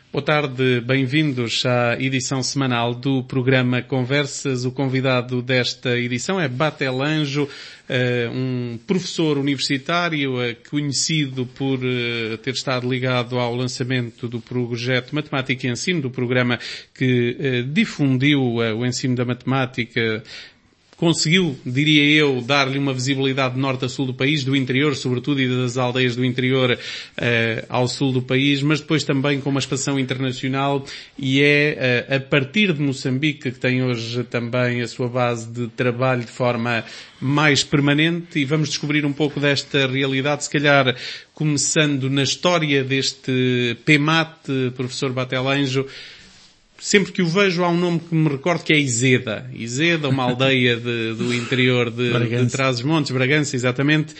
Boa tarde, bem-vindos à edição semanal do programa Conversas. O convidado desta edição é Batelanjo, um professor universitário conhecido por ter estado ligado ao lançamento do projeto Matemática e Ensino, do programa que difundiu o ensino da matemática. Conseguiu, diria eu, dar-lhe uma visibilidade de norte a sul do país, do interior, sobretudo, e das aldeias do interior ao sul do país, mas depois também com uma expansão internacional, e é a partir de Moçambique que tem hoje também a sua base de trabalho de forma mais permanente, e vamos descobrir um pouco desta realidade, se calhar começando na história deste PMAT, professor Batelanjo. Sempre que o vejo há um nome que me recordo que é Izeda. Izeda, uma aldeia do interior de Trás-os-Montes, Bragança, exatamente.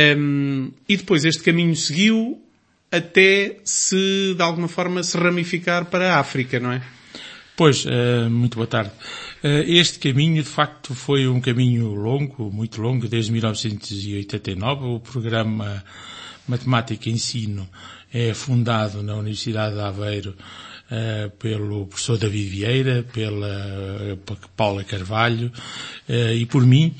E depois este caminho seguiu até se, de alguma forma, se ramificar para a África, não é? Pois, muito boa tarde. Este caminho, de facto, foi um caminho longo, muito longo, desde 1989. O programa Matemática e Ensino é fundado na Universidade de Aveiro pelo professor David Vieira, pela Paula Carvalho e por mim,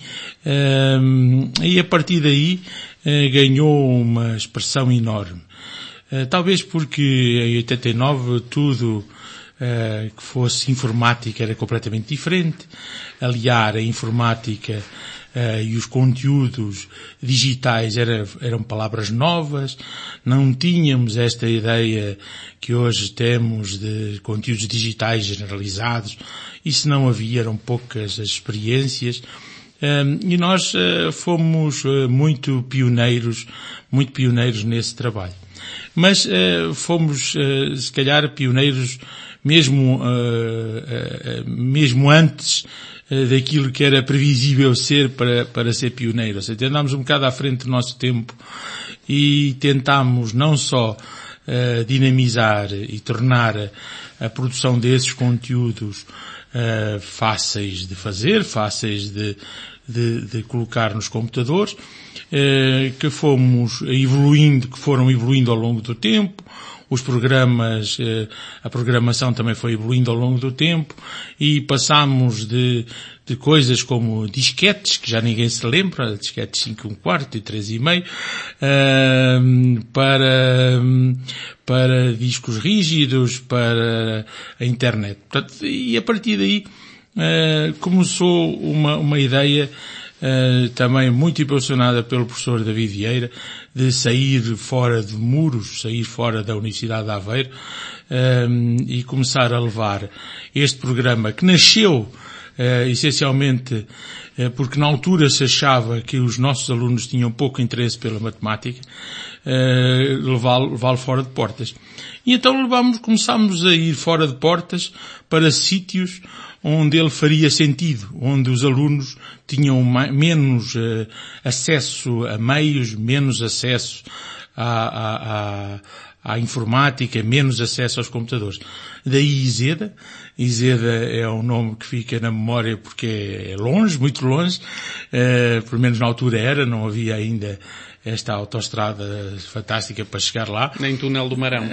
e a partir daí ganhou uma expressão enorme. Talvez porque em 89 tudo que fosse informática era completamente diferente, aliar a informática e os conteúdos digitais eram palavras novas, não tínhamos esta ideia que hoje temos de conteúdos digitais generalizados, isso não havia, eram poucas as experiências, e nós fomos muito pioneiros nesse trabalho. Mas fomos, se calhar, pioneiros mesmo antes daquilo que era previsível ser para ser pioneiro. Ou seja, andámos um bocado à frente do nosso tempo e tentámos não só dinamizar e tornar a produção desses conteúdos fáceis de fazer, fáceis de colocar nos computadores, que foram evoluindo ao longo do tempo. Os programas, a programação também foi evoluindo ao longo do tempo e passámos de coisas como disquetes, que já ninguém se lembra, disquetes 5 1/4 e 3,5, para discos rígidos, para a internet. Portanto, e a partir daí começou uma ideia também muito impulsionada pelo professor David Vieira, de sair fora de muros, sair fora da Universidade de Aveiro, e começar a levar este programa que nasceu essencialmente porque na altura se achava que os nossos alunos tinham pouco interesse pela matemática, levá-lo fora de portas. E então começámos a ir fora de portas para sítios onde ele faria sentido, onde os alunos tinham menos acesso a meios, menos acesso à informática, menos acesso aos computadores. Daí Izeda. Izeda é um nome que fica na memória porque é longe, muito longe, pelo menos na altura não havia ainda esta autoestrada fantástica para chegar lá. Nem túnel do Marão.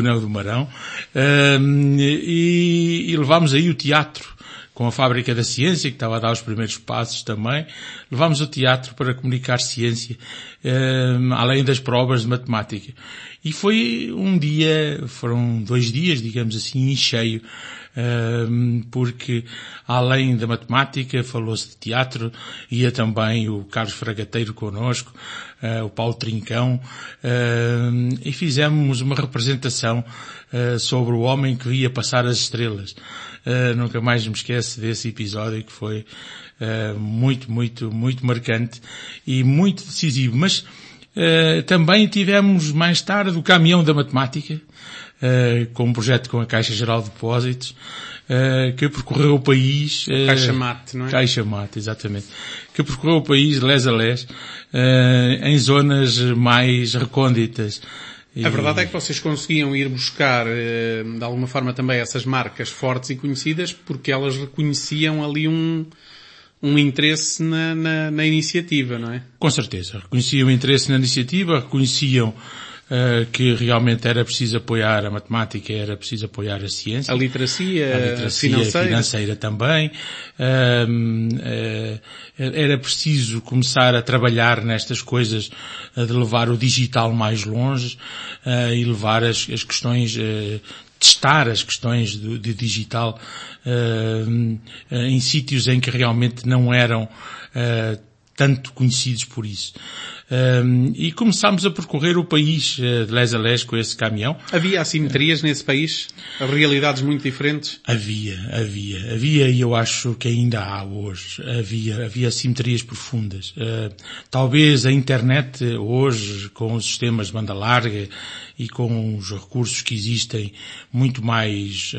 E levámos aí o teatro, com a Fábrica da Ciência, que estava a dar os primeiros passos também. Levámos o teatro para comunicar ciência, além das provas de matemática. E foi foram 2 dias, digamos assim, em cheio, porque além da matemática falou-se de teatro, ia também o Carlos Fragateiro connosco, o Paulo Trincão, e fizemos uma representação sobre o homem que via passar as estrelas. Nunca mais me esqueço desse episódio que foi muito, muito, muito marcante e muito decisivo. Mas também tivemos mais tarde o Caminhão da Matemática, com um projeto com a Caixa Geral de Depósitos, que percorreu o país... Caixa Mate, não é? Caixa Mate, exatamente. Que percorreu o país, les a les, em zonas mais recônditas. A verdade é que vocês conseguiam ir buscar, de alguma forma, também essas marcas fortes e conhecidas, porque elas reconheciam ali um interesse na iniciativa, não é? Com certeza. Reconheciam o interesse na iniciativa, reconheciam que realmente era preciso apoiar a matemática, era preciso apoiar a ciência. A literacia financeira também. Era preciso começar a trabalhar nestas coisas de levar o digital mais longe e levar as questões, testar as questões de digital em sítios em que realmente não eram tanto conhecidos por isso. E começámos a percorrer o país de les a les com esse caminhão. Havia assimetrias nesse país? Realidades muito diferentes? Havia e eu acho que ainda há hoje. Havia assimetrias profundas. Talvez a internet hoje, com os sistemas de banda larga e com os recursos que existem muito mais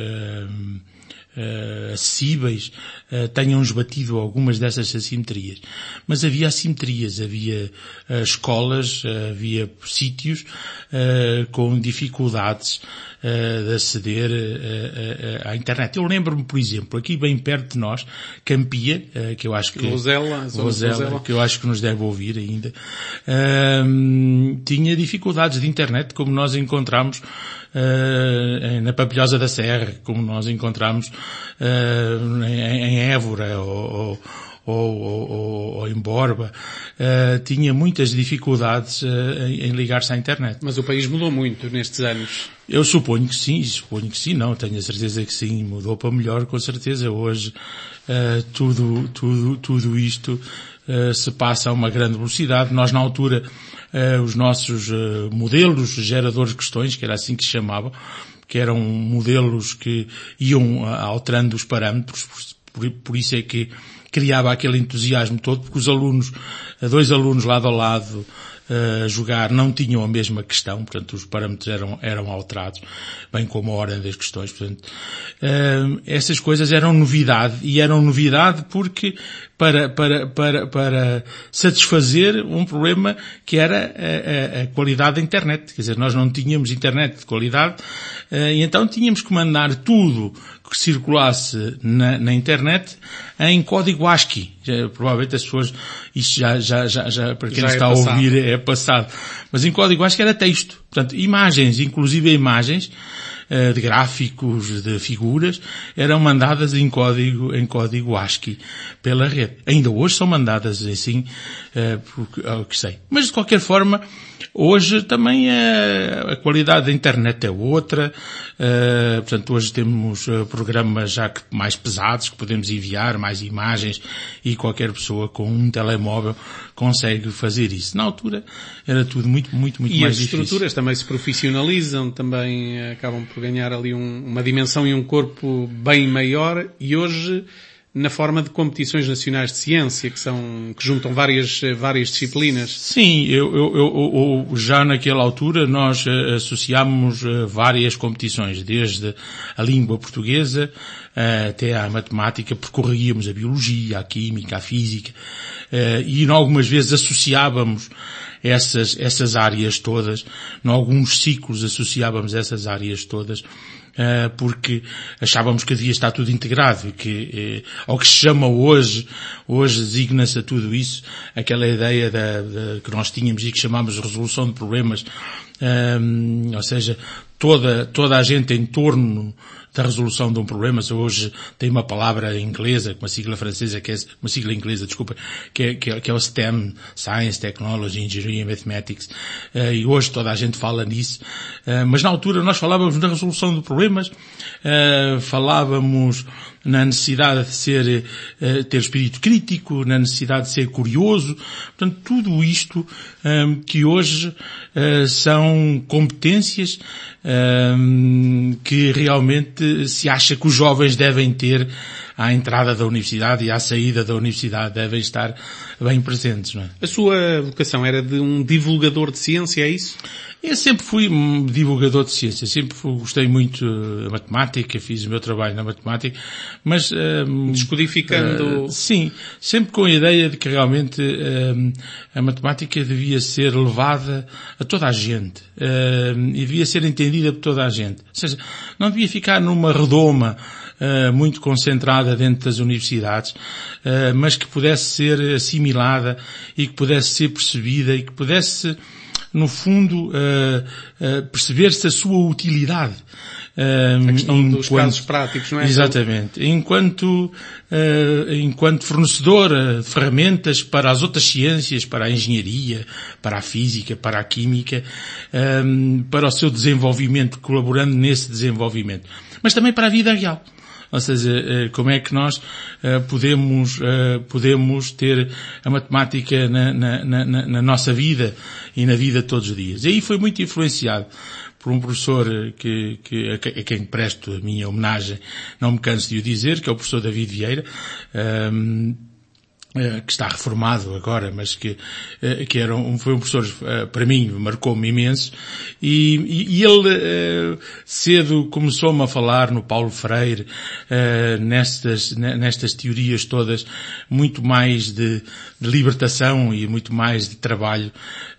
acessíveis, tenham esbatido algumas dessas assimetrias. Mas havia assimetrias, havia escolas, havia sítios com dificuldades de aceder à internet. Eu lembro-me, por exemplo, aqui bem perto de nós, Campia, que eu acho que... Vozela, que eu acho que nos deve ouvir ainda, tinha dificuldades de internet, como nós encontramos na Pampilhosa da Serra, como nós encontramos em Évora ou em Borba, tinha muitas dificuldades em ligar-se à internet. Mas o país mudou muito nestes anos. Eu suponho que sim, não, tenho a certeza que sim, mudou para melhor, com certeza. Hoje tudo isto se passa a uma grande velocidade. Nós, na altura, os nossos modelos geradores de questões, que era assim que se chamavam, que eram modelos que iam alterando os parâmetros, por isso é que criava aquele entusiasmo todo, porque os alunos, dois alunos lado a lado, a jogar, não tinham a mesma questão, portanto os parâmetros eram alterados, bem como a ordem das questões, portanto, essas coisas eram novidade, e eram novidade porque para satisfazer um problema que era a qualidade da internet, quer dizer, nós não tínhamos internet de qualidade, e então tínhamos que mandar tudo que circulasse na internet em código ASCII. Provavelmente as pessoas, isto já para quem está a ouvir é passado. Mas em código ASCII era texto. Portanto, imagens, inclusive imagens, de gráficos, de figuras, eram mandadas em código ASCII pela rede. Ainda hoje são mandadas assim, ao que sei. Mas de qualquer forma, hoje também a qualidade da internet é outra, portanto hoje temos programas já mais pesados que podemos enviar, mais imagens, e qualquer pessoa com um telemóvel consegue fazer isso. Na altura era tudo muito mais difícil. E as estruturas também se profissionalizam, também acabam por ganhar ali uma dimensão e um corpo bem maior, e hoje na forma de competições nacionais de ciência, que juntam várias disciplinas. Sim, eu já naquela altura nós associámos várias competições, desde a língua portuguesa até à matemática, percorríamos a biologia, a química, a física, e algumas vezes associávamos essas áreas todas, em alguns ciclos associávamos essas áreas todas, porque achávamos que devia estar tudo integrado, e que, ao que se chama hoje designa-se a tudo isso, aquela ideia que nós tínhamos e que chamámos de resolução de problemas, ou seja, toda a gente em torno da resolução de um problema. Hoje tem uma palavra inglesa, uma sigla francesa, uma sigla inglesa, desculpa, que é o STEM, Science, Technology, Engineering, Mathematics, e hoje toda a gente fala nisso, mas na altura nós falávamos na resolução de problemas, falávamos na necessidade de ter espírito crítico, na necessidade de ser curioso, portanto tudo isto que hoje são competências que realmente se acha que os jovens devem ter à entrada da universidade e à saída da universidade, devem estar bem presentes, não é? A sua vocação era de um divulgador de ciência, é isso? Eu sempre fui um divulgador de ciência, gostei muito da matemática, fiz o meu trabalho na matemática, mas... descodificando... sim, sempre com a ideia de que realmente a matemática devia ser levada a toda a gente, e devia ser entendida por toda a gente. Ou seja, não devia ficar numa redoma muito concentrada dentro das universidades, mas que pudesse ser assimilada e que pudesse ser percebida e que pudesse no fundo, perceber-se a sua utilidade. A questão dos casos práticos, não é? Exatamente. Enquanto fornecedor de ferramentas para as outras ciências, para a engenharia, para a física, para a química, para o seu desenvolvimento, colaborando nesse desenvolvimento. Mas também para a vida real. Ou seja, como é que nós podemos ter a matemática na nossa vida e na vida de todos os dias. E aí foi muito influenciado por um professor a quem presto a minha homenagem, não me canso de o dizer, que é o professor David Vieira, que está reformado agora, mas que foi um professor, para mim, marcou-me imenso, e ele cedo começou-me a falar no Paulo Freire, nestas teorias todas, muito mais de libertação e muito mais de trabalho,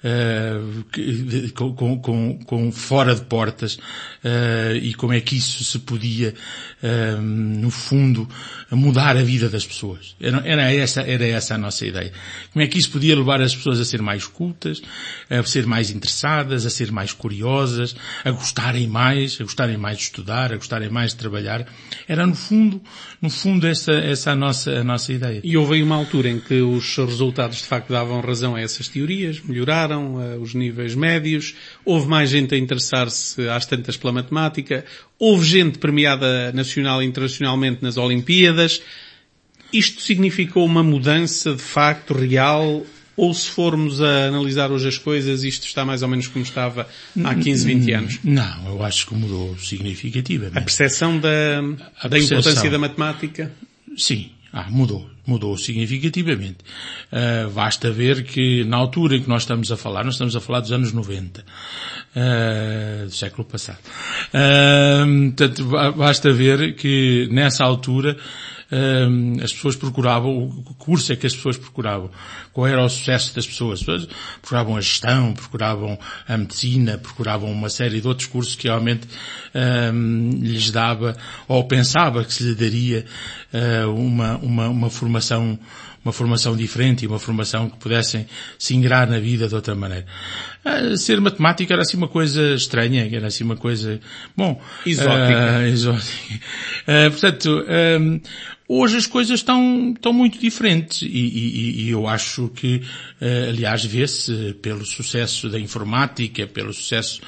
com fora de portas, e como é que isso se podia, no fundo, mudar a vida das pessoas. Era essa a nossa ideia. Como é que isso podia levar as pessoas a ser mais cultas, a ser mais interessadas, a ser mais curiosas, a gostarem mais de estudar, a gostarem mais de trabalhar. Era no fundo essa a nossa ideia. E houve aí uma altura em que os resultados de facto davam razão a essas teorias, melhoraram os níveis médios, houve mais gente a interessar-se às tantas pela matemática, houve gente premiada nacional e internacionalmente nas Olimpíadas. Isto significou uma mudança de facto real, ou se formos a analisar hoje as coisas, isto está mais ou menos como estava há 15, 20 anos? Não, eu acho que mudou significativamente. A percepção da importância da matemática? Sim, mudou significativamente. Basta ver que na altura em que nós estamos a falar dos anos 90, do século passado. Portanto, basta ver que nessa altura as pessoas procuravam, o curso é que as pessoas procuravam, qual era o sucesso das pessoas. As pessoas procuravam a gestão, procuravam a medicina, procuravam uma série de outros cursos que realmente lhes dava, ou pensava que se lhe daria uma formação diferente e uma formação que pudessem se ingrar na vida de outra maneira. Ser matemática era assim uma coisa estranha, era assim uma coisa, exótica. Portanto, hoje as coisas estão muito diferentes e eu acho que, aliás, vê-se pelo sucesso da informática, pelo sucesso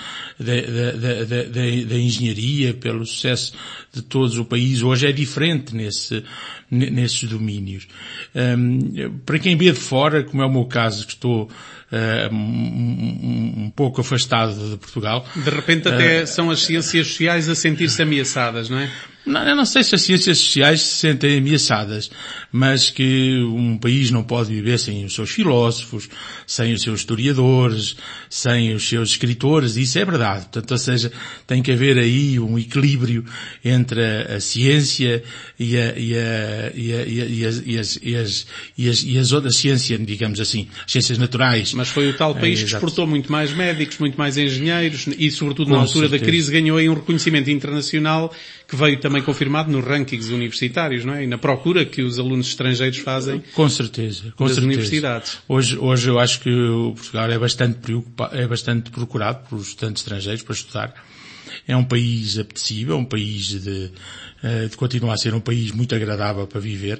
da engenharia, pelo sucesso de todo o país. Hoje é diferente nesses domínios. Para quem vê de fora, como é o meu caso, que estou um pouco afastado de Portugal. De repente até são as ciências sociais a sentir-se ameaçadas, não é? Não, eu não sei se as ciências sociais se sentem ameaçadas, mas que um país não pode viver sem os seus filósofos, sem os seus historiadores, sem os seus escritores, isso é verdade. Portanto, ou seja, tem que haver aí um equilíbrio entre a ciência e as outras ciências, digamos assim, as ciências naturais. Mas foi o tal país que exportou muito mais médicos, muito mais engenheiros e, sobretudo, na altura da crise, ganhou aí um reconhecimento internacional que veio também confirmado nos rankings universitários, não é? E na procura que os alunos estrangeiros fazem. Com certeza. Universidades. Hoje eu acho que o Portugal é bastante procurado por estudantes estrangeiros para estudar. É um país apetecível, um país de continuar a ser um país muito agradável para viver.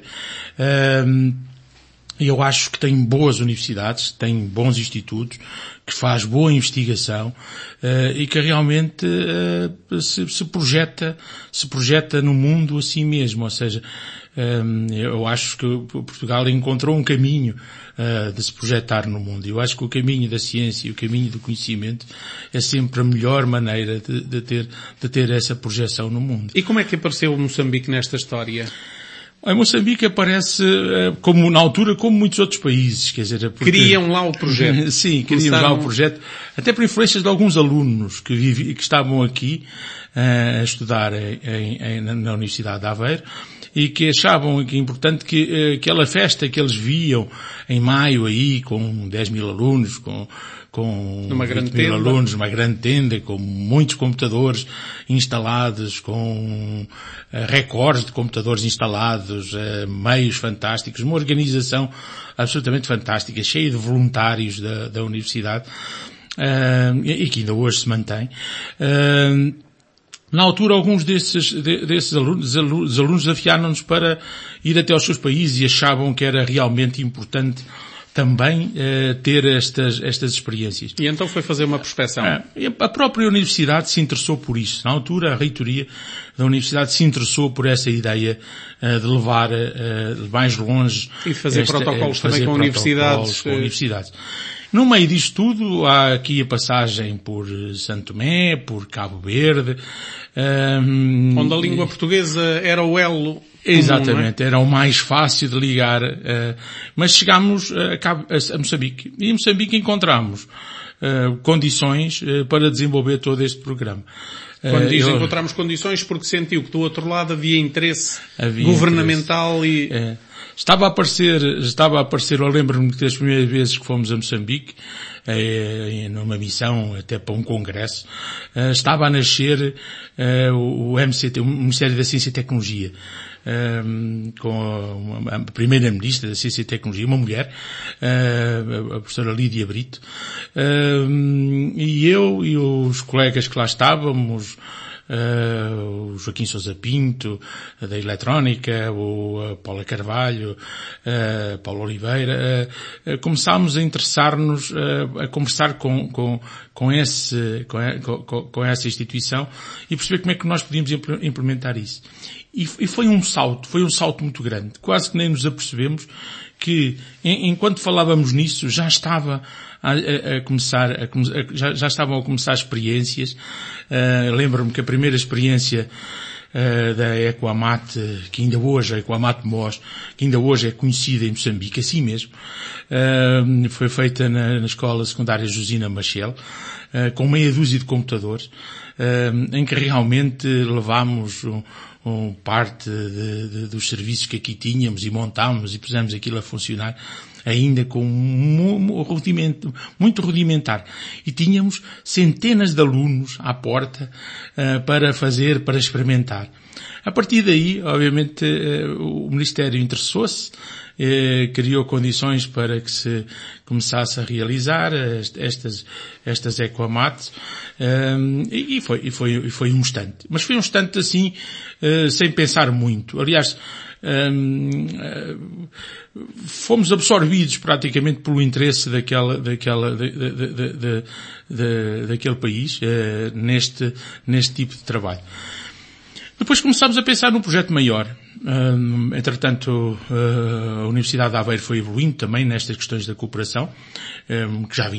Eu acho que tem boas universidades, tem bons institutos, que faz boa investigação e que realmente se projeta no mundo assim mesmo. Ou seja, eu acho que Portugal encontrou um caminho de se projetar no mundo. Eu acho que o caminho da ciência e o caminho do conhecimento é sempre a melhor maneira de ter essa projeção no mundo. E como é que apareceu Moçambique nesta história? Em Moçambique aparece, como na altura, como muitos outros países, quer dizer... Queriam lá o projeto. Sim, queriam lá o projeto, até por influências de alguns alunos que estavam aqui a estudar na Universidade de Aveiro e que achavam que é importante que aquela festa que eles viam em maio aí, com 10 mil alunos, com numa 20 mil alunos, numa grande tenda, com muitos computadores instalados, com recordes de computadores instalados, meios fantásticos, uma organização absolutamente fantástica, cheia de voluntários da universidade. e que ainda hoje se mantém. Na altura, alguns desses alunos desafiaram-nos para ir até aos seus países e achavam que era realmente importante também ter estas experiências. E então foi fazer uma prospeção. A própria universidade se interessou por isso. Na altura, a reitoria da universidade se interessou por essa ideia de levar mais longe. E de fazer protocolos também com universidades. No meio disto tudo, há aqui a passagem por Santo Tomé, por Cabo Verde. Onde a língua portuguesa era o elo. Exatamente, era o mais fácil de ligar. Mas chegámos a Moçambique. E em Moçambique encontramos condições para desenvolver todo este programa. Quando diz encontramos condições, porque sentiu que do outro lado havia interesse governamental e... Estava a aparecer, eu lembro-me que das primeiras vezes que fomos a Moçambique, numa missão até para um congresso, estava a nascer o MCT, o Ministério da Ciência e Tecnologia, com a primeira-ministra da Ciência e Tecnologia, uma mulher, a professora Lídia Brito, e eu e os colegas que lá estávamos, o Joaquim Sousa Pinto, da Eletrónica, o Paula Carvalho, Paulo Oliveira, começámos a interessar-nos, a conversar com essa instituição e perceber como é que nós podíamos implementar isso. E foi um salto muito grande. Quase que nem nos apercebemos que, enquanto falávamos nisso, já estavam a começar experiências. Lembro-me que a primeira experiência da Ecoamat, que ainda hoje, a Ecoamat Mos, que ainda hoje é conhecida em Moçambique, assim mesmo, foi feita na Escola Secundária Josina Machel, com meia dúzia de computadores, em que realmente levámos parte dos serviços que aqui tínhamos e montámos e pusemos aquilo a funcionar, ainda com muito rudimentar. E tínhamos centenas de alunos à porta para experimentar. A partir daí, obviamente, o Ministério interessou-se, criou condições para que se começasse a realizar estas Ecoamats, e foi um instante. Mas foi um instante assim, sem pensar muito. Aliás, fomos absorvidos praticamente pelo interesse daquele país, neste tipo de trabalho. Depois começámos a pensar num projeto maior. Entretanto, a Universidade de Aveiro foi evoluindo também nestas questões da cooperação, que já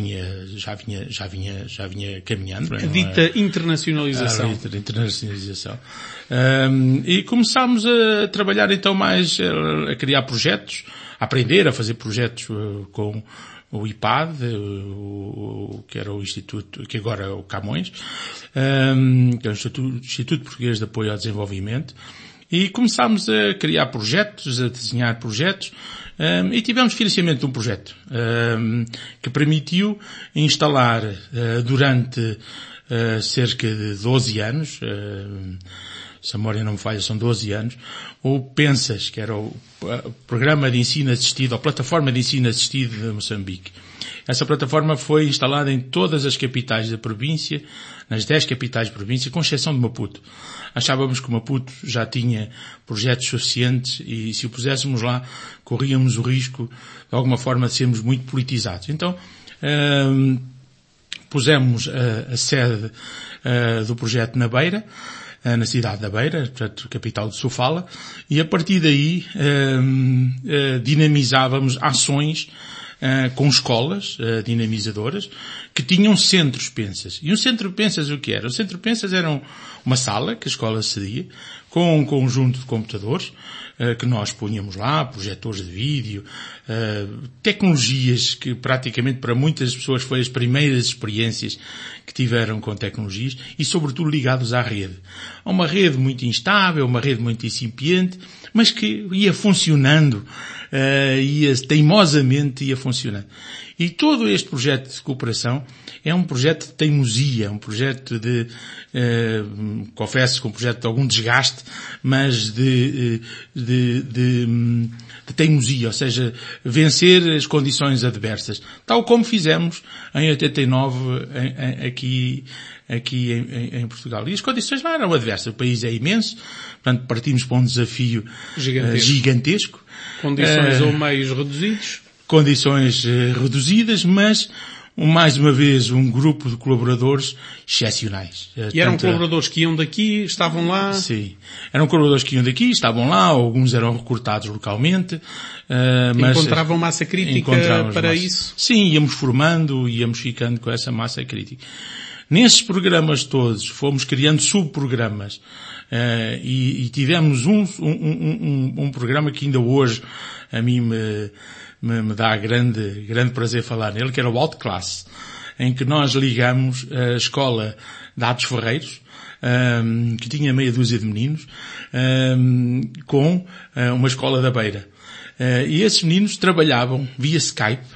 vinha caminhando. A dita internacionalização. Internacionalização. E começámos a trabalhar então mais, a criar projetos, a aprender a fazer projetos com o IPAD, que era o Instituto, que agora é o Camões, que é o Instituto Português de Apoio ao Desenvolvimento, e começámos a criar projetos, a desenhar projetos, e tivemos financiamento de um projeto, que permitiu instalar, durante cerca de 12 anos, se a memória não me falha, são 12 anos, o PENSAS, que era o Programa de Ensino Assistido, a Plataforma de Ensino Assistido de Moçambique. Essa plataforma foi instalada em todas as capitais da província, nas 10 capitais da província, com exceção de Maputo. Achávamos que Maputo já tinha projetos suficientes e se o puséssemos lá, corríamos o risco, de alguma forma, de sermos muito politizados. Então, pusemos a sede do projeto na Beira, na cidade da Beira, portanto, capital de Sofala, e a partir daí dinamizávamos ações com escolas dinamizadoras que tinham centros PENSAS. E um centro PENSAS o que era? O centro PENSAS era uma sala que a escola cedia, com um conjunto de computadores que nós punhamos lá, projetores de vídeo, tecnologias que praticamente para muitas pessoas foi as primeiras experiências que tiveram com tecnologias e sobretudo ligados à rede. Uma rede muito instável, uma rede muito incipiente, mas que ia funcionando, teimosamente ia funcionando. E todo este projeto de cooperação é um projeto de teimosia, um projeto de, confesso que um projeto de algum desgaste, mas de teimosia, ou seja, vencer as condições adversas, tal como fizemos em 89 aqui em Portugal. E as condições não eram adversas. O país é imenso, portanto partimos para um desafio gigantesco. Condições ou meios reduzidos. Condições reduzidas, mas mais uma vez um grupo de colaboradores excepcionais. E eram colaboradores que iam daqui, estavam lá? Sim. Eram colaboradores que iam daqui, estavam lá, alguns eram recrutados localmente. Mas encontravam massa crítica para isso? Sim, íamos formando, íamos ficando com essa massa crítica. Nesses programas todos, fomos criando subprogramas. E tivemos um programa que ainda hoje a mim me dá grande prazer falar nele, que era o Outclass, em que nós ligamos a escola de Atos Ferreiros, que tinha meia dúzia de meninos, com uma escola da Beira. E esses meninos trabalhavam via Skype,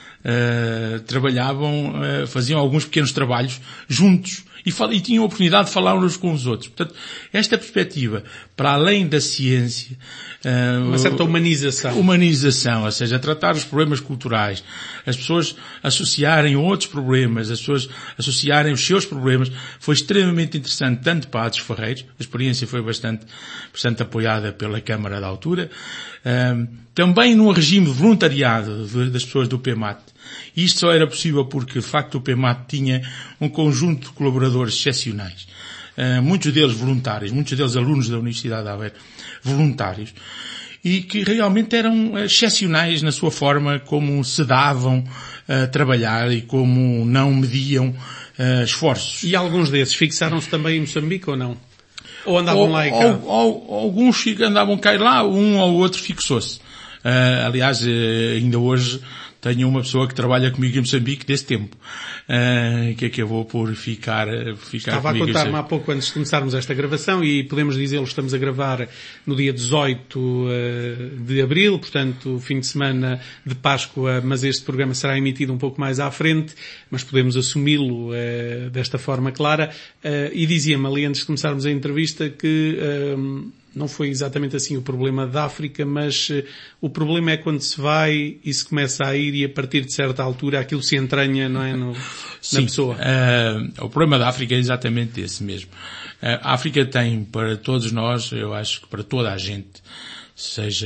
faziam alguns pequenos trabalhos juntos e tinham a oportunidade de falar uns com os outros. Portanto, esta perspectiva, para além da ciência, uma certa humanização. Humanização, ou seja, tratar os problemas culturais, as pessoas associarem outros problemas, as pessoas associarem os seus problemas, foi extremamente interessante, tanto para Atos Ferreiros, a experiência foi bastante apoiada pela Câmara da altura, também no regime de voluntariado das pessoas do PEMAT. Isto só era possível porque, de facto, o PEMAT tinha um conjunto de colaboradores excepcionais. Muitos deles voluntários, muitos deles alunos da Universidade de Aveiro, voluntários, e que realmente eram excepcionais na sua forma como se davam a trabalhar e como não mediam esforços. E alguns desses fixaram-se também em Moçambique ou não? Ou andavam lá e cá? Alguns andavam cá e lá, um ou outro fixou-se. Aliás, ainda hoje tenho uma pessoa que trabalha comigo em Moçambique desse tempo, que acabou por ficar Estava comigo. Estava a contar-me há pouco antes de começarmos esta gravação e podemos dizê-lo, estamos a gravar no dia 18 de Abril, portanto, fim de semana de Páscoa, mas este programa será emitido um pouco mais à frente, mas podemos assumi-lo desta forma clara. E dizia-me ali antes de começarmos a entrevista que não foi exatamente assim o problema da África, mas o problema é quando se vai e se começa a ir e a partir de certa altura aquilo se entranha, não é, na pessoa. O problema da África é exatamente esse mesmo. A África tem para todos nós, eu acho que para toda a gente, seja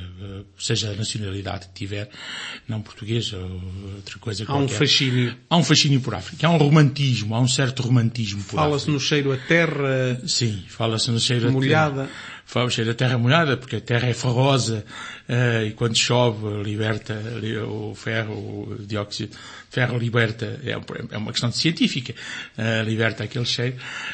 a nacionalidade que tiver, não português ou outra coisa qualquer. Há um fascínio. Há um fascínio por África. Há um romantismo, há um certo romantismo por África. Fala-se no cheiro a terra. Sim, fala-se no cheiro molhada. A terra. Fala-se no cheiro a terra molhada, porque a terra é ferrosa, e quando chove liberta o ferro, o dióxido de ferro liberta, é uma questão científica, liberta aquele cheiro.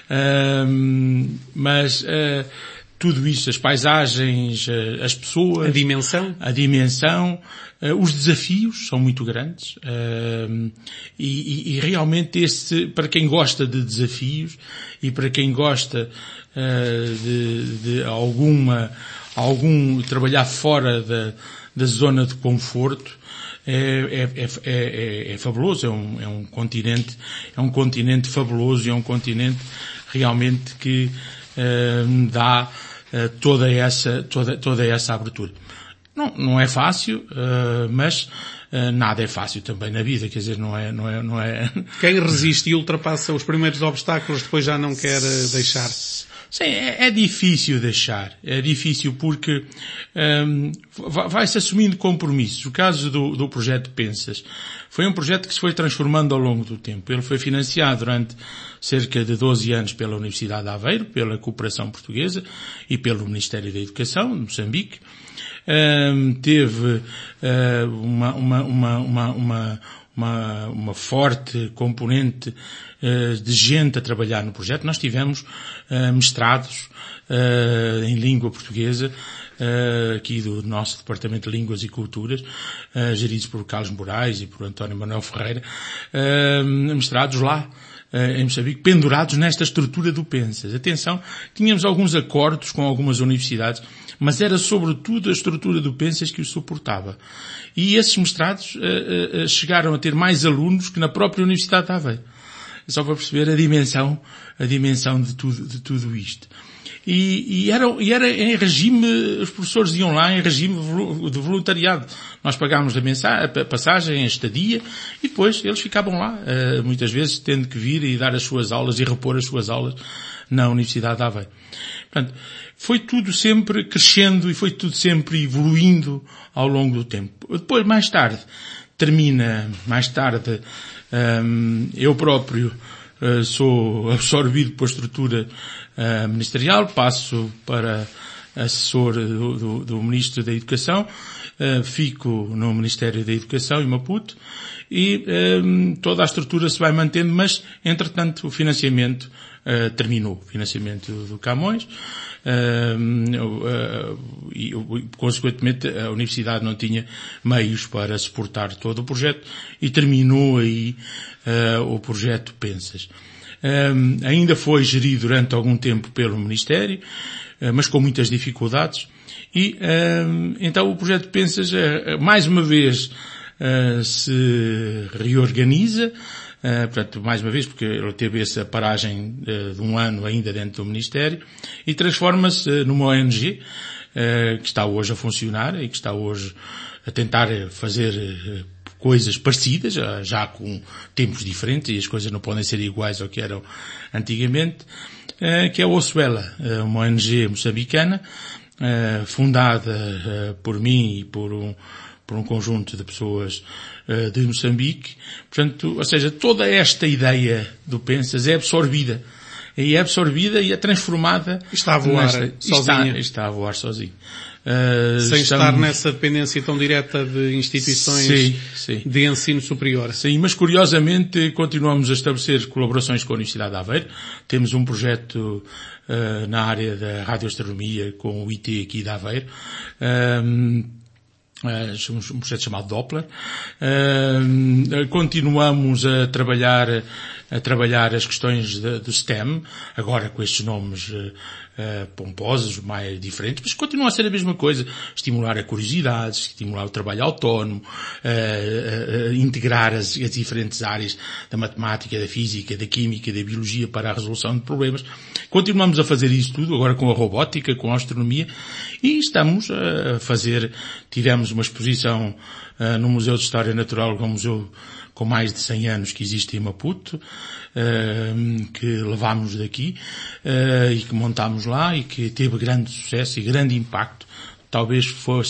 Mas tudo isso, as paisagens, as pessoas... A dimensão, os desafios são muito grandes, e realmente para quem gosta de desafios e para quem gosta de trabalhar fora da zona de conforto, é fabuloso, é um continente fabuloso, é um continente realmente que dá toda essa abertura. Não é fácil, mas nada é fácil também na vida, quer dizer, não é... Quem resiste e ultrapassa os primeiros obstáculos depois já não quer deixar. Sim, é difícil deixar. É difícil porque vai-se assumindo compromissos. O caso do projeto Pensas foi um projeto que se foi transformando ao longo do tempo. Ele foi financiado durante cerca de 12 anos pela Universidade de Aveiro, pela Cooperação Portuguesa e pelo Ministério da Educação de Moçambique. Teve uma forte componente de gente a trabalhar no projeto. Nós tivemos mestrados em língua portuguesa aqui do nosso Departamento de Línguas e Culturas, geridos por Carlos Moraes e por António Manuel Ferreira, mestrados lá. em Moçambique, pendurados nesta estrutura do Pensas. Atenção, tínhamos alguns acordos com algumas universidades, mas era sobretudo a estrutura do Pensas que o suportava. E esses mestrados chegaram a ter mais alunos que na própria Universidade de Aveiro. Só para perceber a dimensão de tudo isto. E era em regime, os professores iam lá em regime de voluntariado. Nós pagávamos a passagem, a estadia, e depois eles ficavam lá, muitas vezes tendo que vir e dar as suas aulas e repor as suas aulas na Universidade de Aveiro. Portanto, foi tudo sempre crescendo e foi tudo sempre evoluindo ao longo do tempo. Depois, mais tarde, eu próprio sou absorvido pela estrutura ministerial, passo para assessor do Ministro da Educação, fico no Ministério da Educação em Maputo e toda a estrutura se vai mantendo, mas entretanto o financiamento terminou, o financiamento do Camões, e consequentemente a Universidade não tinha meios para suportar todo o projeto e terminou aí o projeto Pensas. Ainda foi gerido durante algum tempo pelo Ministério, mas com muitas dificuldades, e então o projeto Pensas mais uma vez se reorganiza, portanto, mais uma vez, porque ele teve essa paragem de um ano ainda dentro do Ministério, e transforma-se numa ONG que está hoje a funcionar e que está hoje a tentar fazer coisas parecidas, já com tempos diferentes, e as coisas não podem ser iguais ao que eram antigamente, que é o Ossuela, uma ONG moçambicana, fundada por mim e por um conjunto de pessoas de Moçambique. Portanto, ou seja, toda esta ideia do Pensas é absorvida. E é transformada. Está a voar sozinha. Está a voar sozinho. Sem estar nessa dependência tão direta de instituições de ensino superior. Sim, mas curiosamente continuamos a estabelecer colaborações com a Universidade de Aveiro. Temos um projeto na área da radioastronomia com o IT aqui de Aveiro. Um projeto chamado Doppler. Continuamos a trabalhar as questões do STEM, agora com estes nomes pomposos, mais diferentes, mas continua a ser a mesma coisa. Estimular a curiosidade, estimular o trabalho autónomo, integrar as diferentes áreas da matemática, da física, da química, da biologia para a resolução de problemas. Continuamos a fazer isso tudo, agora com a robótica, com a astronomia, e estamos a fazer, tivemos uma exposição no Museu de História Natural, que é um museu com mais de 100 anos que existe em Maputo, que levámos daqui, e que montámos lá, e que teve grande sucesso e grande impacto. Talvez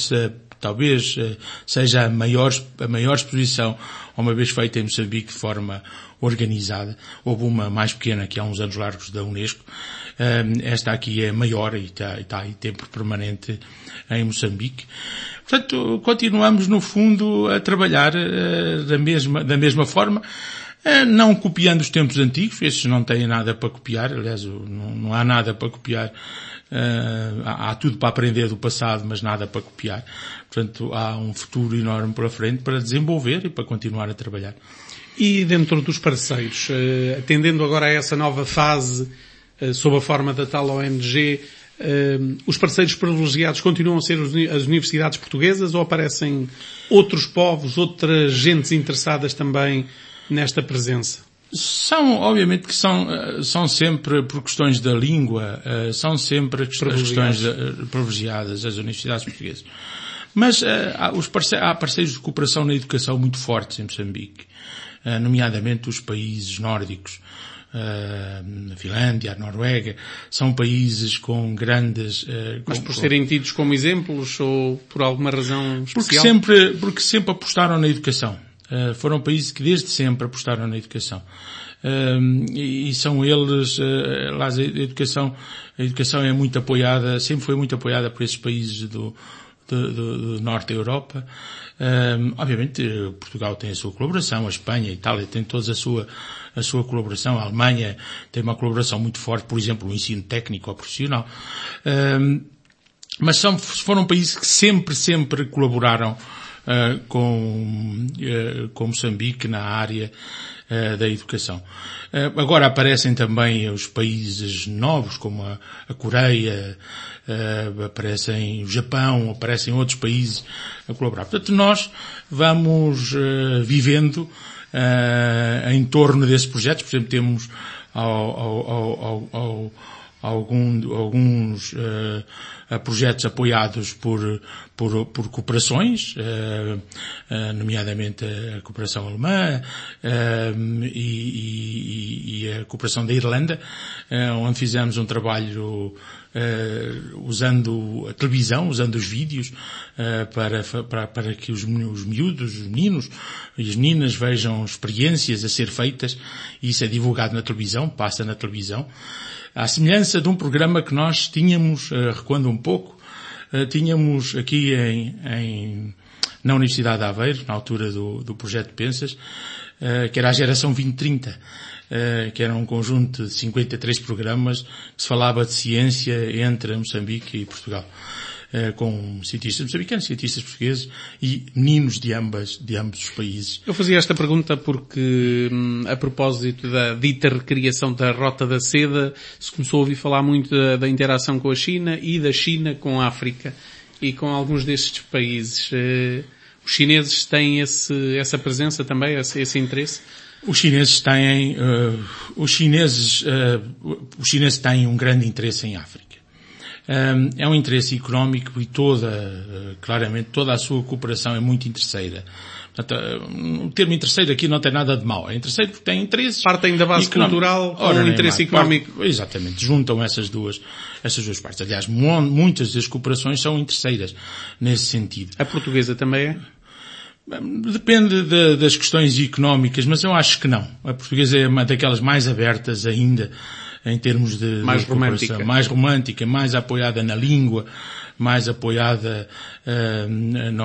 seja a maior exposição uma vez feita em Moçambique de forma organizada. Houve uma mais pequena que há uns anos largos da Unesco. Esta aqui é maior e está em tempo permanente em Moçambique. Portanto, continuamos no fundo a trabalhar da mesma forma, não copiando os tempos antigos. Estes não têm nada para copiar, aliás, não há nada para copiar. Há tudo para aprender do passado, mas nada para copiar. Portanto, há um futuro enorme pela frente para desenvolver e para continuar a trabalhar. E dentro dos parceiros, atendendo agora a essa nova fase, sob a forma da tal ONG, os parceiros privilegiados continuam a ser as universidades portuguesas ou aparecem outros povos, outras gentes interessadas também nesta presença? Obviamente que são sempre, por questões da língua, são sempre as questões privilegiadas, as universidades portuguesas. Mas há parceiros de cooperação na educação muito fortes em Moçambique, nomeadamente os países nórdicos. A Finlândia, a Noruega, são países com grandes... Mas por serem tidos como exemplos ou por alguma razão especial? Porque sempre apostaram na educação. Foram países que desde sempre apostaram na educação. E são eles, lá a educação é muito apoiada, sempre foi muito apoiada por esses países do norte da Europa. Obviamente Portugal tem a sua colaboração, a Espanha, a Itália tem toda a sua colaboração, a Alemanha tem uma colaboração muito forte, por exemplo, no ensino técnico ou profissional. Mas foram países que sempre colaboraram com Moçambique na área da educação. Agora aparecem também os países novos, como a Coreia, aparecem o Japão, aparecem outros países a colaborar. Portanto, nós vamos vivendo em torno desses projetos. Por exemplo, temos alguns projetos apoiados por cooperações, nomeadamente a cooperação alemã e a cooperação da Irlanda, onde fizemos um trabalho usando a televisão, usando os vídeos, para que os miúdos, os meninos e as meninas vejam experiências a ser feitas, e isso é divulgado na televisão, passa na televisão. À semelhança de um programa que nós tínhamos, recuando um pouco, tínhamos aqui na Universidade de Aveiro, na altura do projeto Pensas, que era a Geração 2030, que era um conjunto de 53 programas que se falava de ciência entre Moçambique e Portugal, com cientistas moçambicanos, cientistas portugueses e meninos de ambos os países. Eu fazia esta pergunta porque, a propósito da dita recriação da Rota da Seda, se começou a ouvir falar muito da interação com a China e da China com a África e com alguns destes países. Os chineses têm essa presença também, esse interesse? Os chineses têm um grande interesse em África. É um interesse económico e claramente toda a sua cooperação é muito interesseira. Portanto, o termo interesseiro aqui não tem nada de mau. É interesseiro porque tem interesses. Partem da base cultural com o interesse económico. Exatamente. Juntam essas duas partes. Aliás, muitas das cooperações são interesseiras nesse sentido. A portuguesa também é? Depende das questões económicas, mas eu acho que não. A portuguesa é uma daquelas mais abertas ainda, em termos de mais romântica, mais apoiada na língua, mais apoiada em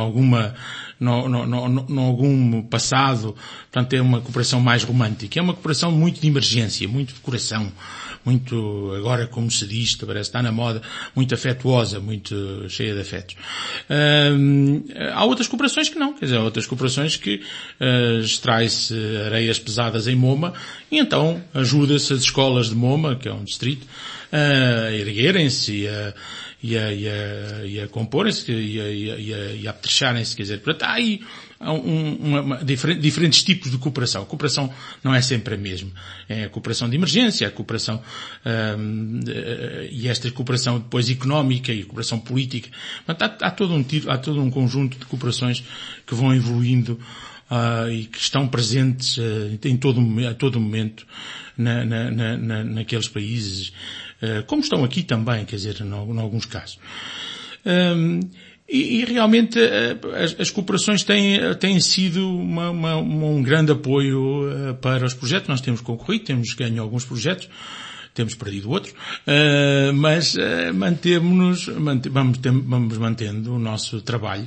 algum passado. Portanto, é uma cooperação mais romântica. É uma cooperação muito de emergência, muito de coração, muito, agora como se diz, parece estar na moda, muito afetuosa, muito cheia de afetos. Há outras cooperações que não, quer dizer, há outras cooperações que extrai-se areias pesadas em Moma e então ajuda-se as escolas de Moma, que é um distrito, a erguerem-se e a comporem-se e a apetrecharem-se, quer dizer, portanto, há aí diferentes tipos de cooperação. A cooperação não é sempre a mesma. É a cooperação de emergência, a cooperação, e esta cooperação depois económica e a cooperação política. Portanto, há todo um conjunto de cooperações que vão evoluindo, e que estão presentes, a todo momento naqueles países, como estão aqui também, quer dizer, em alguns casos. E realmente as cooperações têm sido um grande apoio para os projetos. Nós temos concorrido, temos ganho alguns projetos, temos perdido outros, mas vamos mantendo o nosso trabalho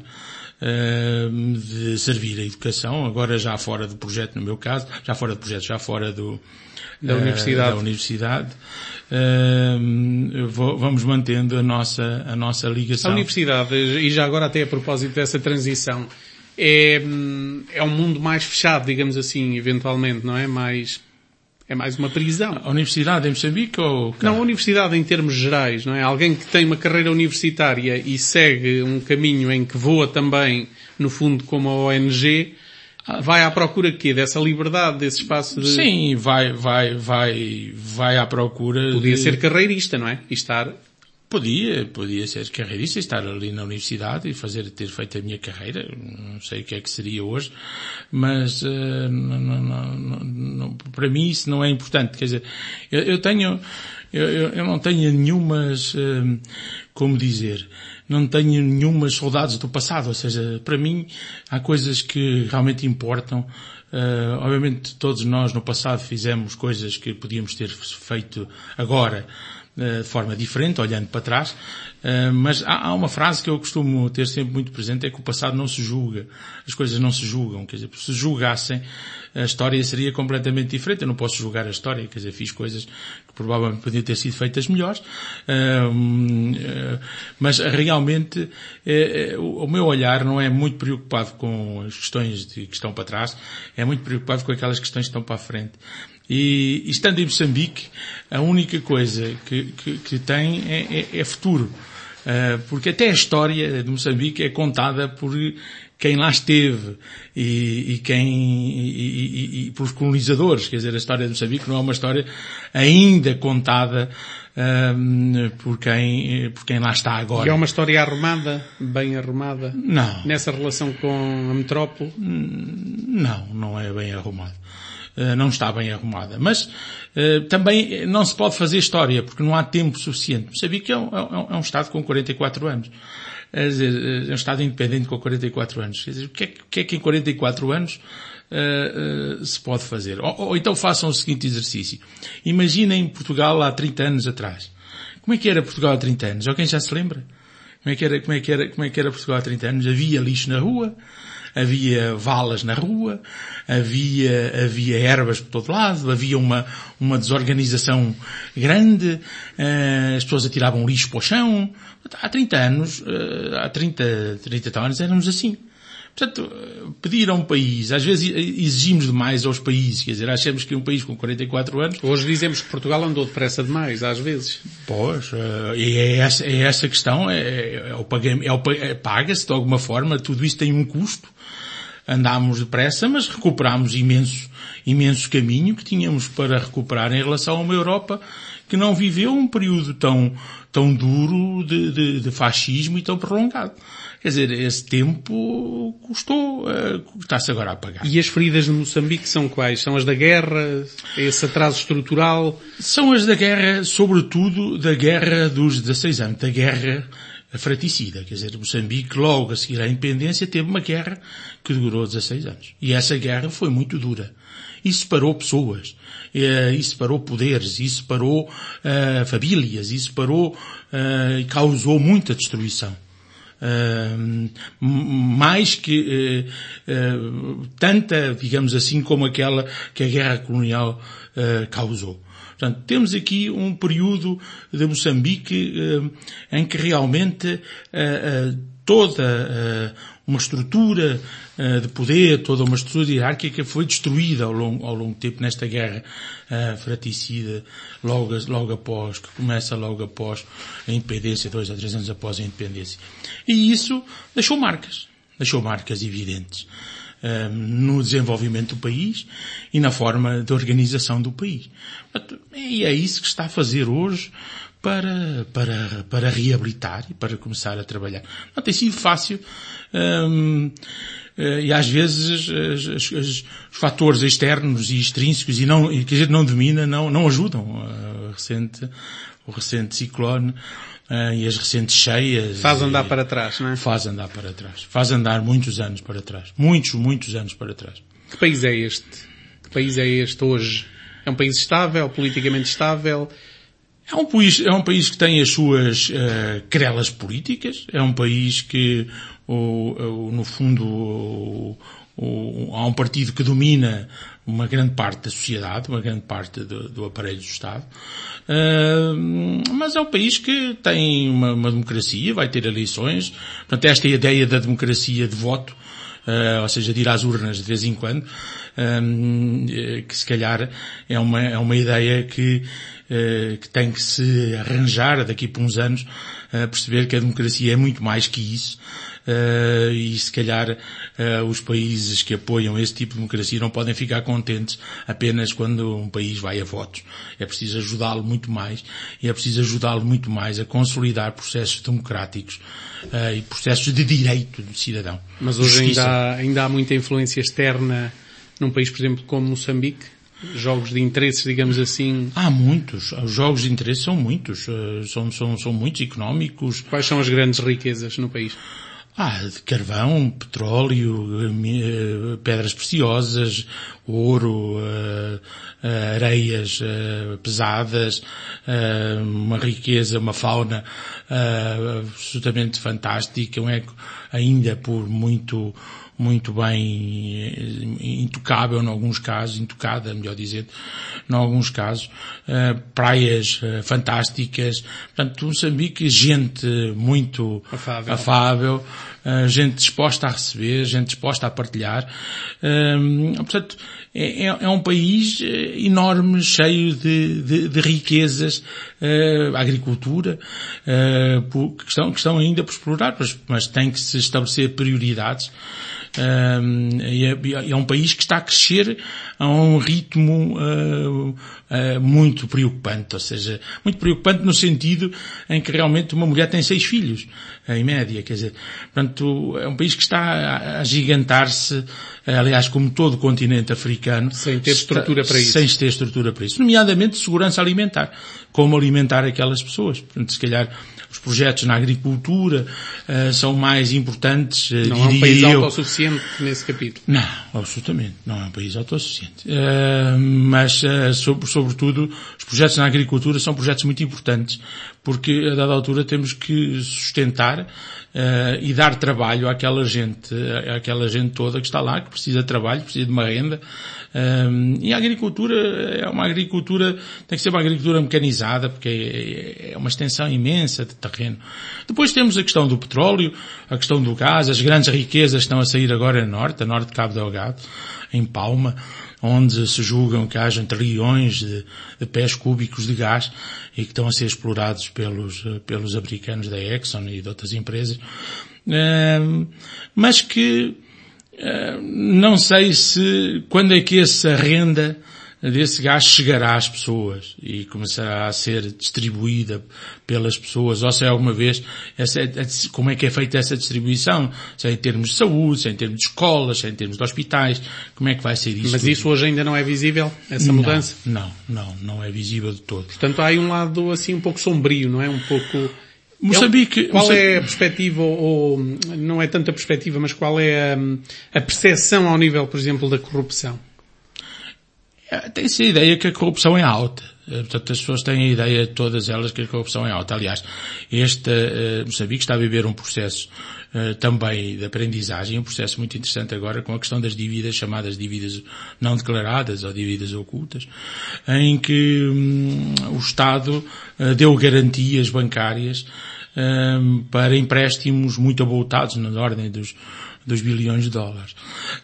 de servir a educação, agora já fora do projeto, no meu caso, já fora da universidade. Vamos mantendo a nossa ligação. A universidade, e já agora até a propósito dessa transição, é um mundo mais fechado, digamos assim, eventualmente, não é? É mais uma prisão. A universidade em Moçambique ou... Não, a universidade em termos gerais, não é? Alguém que tem uma carreira universitária e segue um caminho em que voa também, no fundo, como a ONG, vai à procura de quê? Dessa liberdade, desse espaço de... Sim, vai à procura. Podia ser carreirista, não é? E estar... Podia ser carreirista, estar ali na universidade e ter feito a minha carreira. Não sei o que é que seria hoje, mas para mim isso não é importante. Quer dizer, eu não tenho nenhumas, não tenho nenhumas saudades do passado. Ou seja, para mim há coisas que realmente importam. Obviamente todos nós no passado fizemos coisas que podíamos ter feito agora, de forma diferente, olhando para trás. Mas há uma frase que eu costumo ter sempre muito presente, é que o passado não se julga. As coisas não se julgam. Quer dizer, se julgassem, a história seria completamente diferente. Eu não posso julgar a história. Quer dizer, fiz coisas que provavelmente podiam ter sido feitas melhores. Mas realmente, o meu olhar não é muito preocupado com as questões que estão para trás. É muito preocupado com aquelas questões que estão para a frente. E estando em Moçambique, a única coisa que tem é futuro. Porque até a história de Moçambique é contada por quem lá esteve e pelos colonizadores. Quer dizer, a história de Moçambique não é uma história ainda contada por quem lá está agora. E é uma história arrumada, bem arrumada? Não. Nessa relação com a metrópole? Não é bem arrumado. Não está bem arrumada. Mas também não se pode fazer história, porque não há tempo suficiente. Moçambique é um Estado com 44 anos. Quer dizer, é um Estado independente com 44 anos. Quer dizer, o que é que em 44 anos se pode fazer? Ou então façam o seguinte exercício. Imaginem Portugal há 30 anos atrás. Como é que era Portugal há 30 anos? Alguém já se lembra? Como é que era Portugal há 30 anos? Havia lixo na rua, havia valas na rua, havia ervas por todo lado, havia uma desorganização grande, as pessoas atiravam lixo para o chão. Há 30 anos, há 30 anos éramos assim. Portanto, pedir a um país, às vezes exigimos demais aos países, quer dizer, achamos que um país com 44 anos... Hoje dizemos que Portugal andou depressa demais, às vezes. Pois, é essa questão, paga-se de alguma forma, tudo isso tem um custo. Andámos depressa, mas recuperámos imenso caminho que tínhamos para recuperar em relação a uma Europa que não viveu um período tão duro de fascismo e tão prolongado. Quer dizer, esse tempo custou, está-se agora a pagar. E as feridas de Moçambique são quais? São as da guerra? Esse atraso estrutural? São as da guerra, sobretudo da guerra dos 16 anos, da guerra fratricida. Quer dizer, Moçambique, logo a seguir à independência, teve uma guerra que durou 16 anos. E essa guerra foi muito dura. E separou pessoas, e separou poderes, e separou famílias, e separou e causou muita destruição. Mais que tanta, digamos assim, como aquela que a guerra colonial causou. Portanto, temos aqui um período de Moçambique em que realmente toda uma estrutura de poder, toda uma estrutura hierárquica foi destruída ao longo do tempo nesta guerra fratricida, que começa logo após a independência, 2 a 3 anos após a independência. E isso deixou marcas evidentes no desenvolvimento do país e na forma de organização do país. E é isso que está a fazer hoje para reabilitar e para começar a trabalhar. Não tem sido fácil, e às vezes os fatores externos e extrínsecos e que a gente não domina não ajudam. O recente ciclone e as recentes cheias. Faz andar para trás, não é? Faz andar para trás. Faz andar muitos anos para trás. Muitos anos para trás. Que país é este? Que país é este hoje? É um país estável, politicamente estável? É um país que tem as suas querelas políticas. É um país que, no fundo, há um partido que domina uma grande parte da sociedade, uma grande parte do aparelho do Estado. Mas é um país que tem uma democracia, vai ter eleições. Portanto, esta ideia da democracia de voto, ou seja, de ir às urnas de vez em quando, que se calhar é uma ideia que tem que se arranjar daqui por uns anos, perceber que a democracia é muito mais que isso, e se calhar os países que apoiam esse tipo de democracia não podem ficar contentes apenas quando um país vai a votos. É preciso ajudá-lo muito mais, e é preciso ajudá-lo muito mais a consolidar processos democráticos e processos de direito do cidadão. Mas hoje ainda há muita influência externa num país, por exemplo, como Moçambique? Jogos de interesses, digamos assim? Há muitos. Os jogos de interesse são muitos. São muitos económicos. Quais são as grandes riquezas no país? De carvão, petróleo, pedras preciosas, ouro, areias pesadas, uma riqueza, uma fauna absolutamente fantástica, um eco ainda por muito bem intocável em alguns casos, intocada, melhor dizendo, em alguns casos, praias fantásticas, portanto, Moçambique, gente muito afável, gente disposta a receber, gente disposta a partilhar, portanto, é um país enorme, cheio de riquezas, a agricultura, que estão ainda por explorar, mas tem que se estabelecer prioridades. É um país que está a crescer a um ritmo muito preocupante, ou seja, muito preocupante no sentido em que realmente uma mulher tem 6 filhos, em média, quer dizer, portanto, é um país que está a gigantar-se, aliás, como todo o continente africano. Sem ter estrutura para isso. Sem ter estrutura para isso. Nomeadamente segurança alimentar. Como alimentar aquelas pessoas. Portanto, se calhar, os projetos na agricultura são mais importantes, não é um país autossuficiente nesse capítulo. Não, absolutamente. Não é um país autossuficiente. Mas, sobretudo, os projetos na agricultura são projetos muito importantes, porque a dada altura temos que sustentar e dar trabalho àquela gente toda que está lá, que precisa de trabalho, precisa de uma renda. E a agricultura é uma agricultura, tem que ser uma agricultura mecanizada, porque é uma extensão imensa de terreno. Depois temos a questão do petróleo, a questão do gás, as grandes riquezas estão a sair agora a norte de Cabo Delgado, em Palma, onde se julgam que hajam trilhões de pés cúbicos de gás e que estão a ser explorados pelos americanos da Exxon e de outras empresas, mas que não sei quando é que essa renda desse gás chegará às pessoas e começará a ser distribuída pelas pessoas, ou se alguma vez, como é que é feita essa distribuição, se é em termos de saúde, se é em termos de escolas, se é em termos de hospitais, como é que vai ser isso? Mas isso hoje ainda não é visível, essa mudança? Não é visível de todo. Portanto, há aí um lado assim um pouco sombrio, não é? Um pouco... Moçambique... Qual é a perspectiva, ou não é tanto a perspectiva, mas qual é a percepção ao nível, por exemplo, da corrupção? Tem-se a ideia que a corrupção é alta. Portanto, as pessoas têm a ideia, todas elas, que a corrupção é alta. Aliás, Moçambique está a viver um processo também de aprendizagem, um processo muito interessante agora com a questão das dívidas, chamadas dívidas não declaradas ou dívidas ocultas, em que o Estado deu garantias bancárias para empréstimos muito abultados, na ordem dos bilhões de dólares.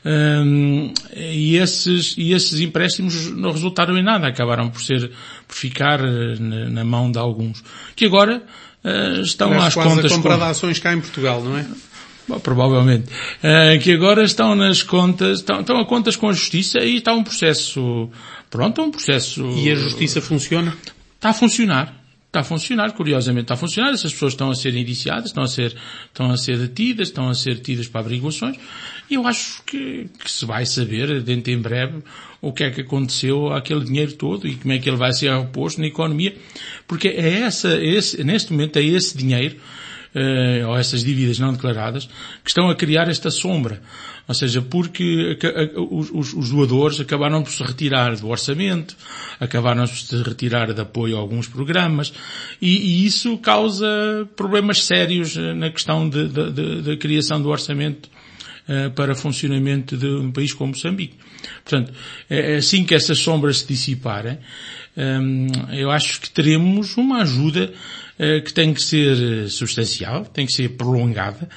E esses empréstimos não resultaram em nada, acabaram por ficar na mão de alguns, que agora estão às contas... a compra de ações cá em Portugal, não é? Bom, provavelmente. Que agora estão nas contas, estão a contas com a Justiça e está um processo... Pronto, um processo... E a Justiça funciona? Está a funcionar. Está a funcionar, curiosamente está a funcionar. Essas pessoas estão a ser indiciadas, estão a ser detidas, estão a ser tidas para averiguações. E eu acho que se vai saber, dentro em breve, o que é que aconteceu àquele dinheiro todo e como é que ele vai ser reposto na economia. Porque neste momento é esse dinheiro, ou essas dívidas não declaradas, que estão a criar esta sombra. Ou seja, porque os doadores acabaram por se retirar do orçamento, acabaram por se retirar de apoio a alguns programas, e isso causa problemas sérios na questão da criação do orçamento para funcionamento de um país como Moçambique. Portanto, assim que essas sombras se dissiparem, eu acho que teremos uma ajuda que tem que ser substancial, tem que ser prolongada,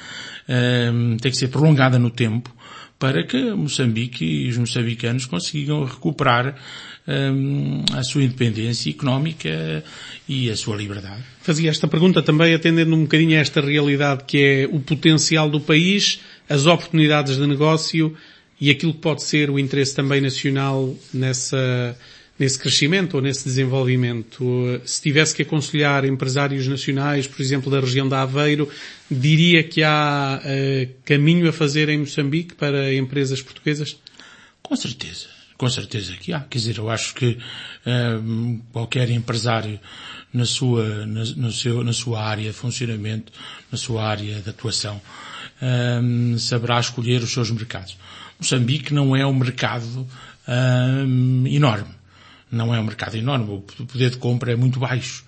no tempo, para que Moçambique e os moçambicanos consigam recuperar a sua independência económica e a sua liberdade. Fazia esta pergunta também atendendo um bocadinho a esta realidade que é o potencial do país, as oportunidades de negócio e aquilo que pode ser o interesse também nacional nesse crescimento ou nesse desenvolvimento. Se tivesse que aconselhar empresários nacionais, por exemplo, da região de Aveiro, diria que há caminho a fazer em Moçambique para empresas portuguesas? Com certeza. Com certeza que há. Quer dizer, eu acho que qualquer empresário na sua área de funcionamento, na sua área de atuação, saberá escolher os seus mercados. Moçambique não é um mercado enorme. Não é um mercado enorme. O poder de compra é muito baixo.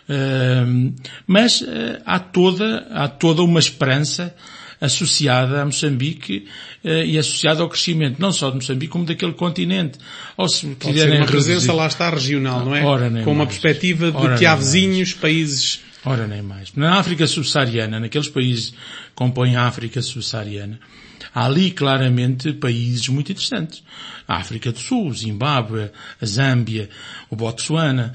Mas há toda uma esperança associada a Moçambique e associada ao crescimento, não só de Moçambique, como daquele continente. Ou se pode ser uma presença, lá está, regional, não é? Com uma perspectiva de que há vizinhos, países... Ora, nem mais. Na África subsaariana, naqueles países que compõem a África subsaariana, há ali claramente países muito interessantes. A África do Sul, o Zimbábue, a Zâmbia, o Botsuana,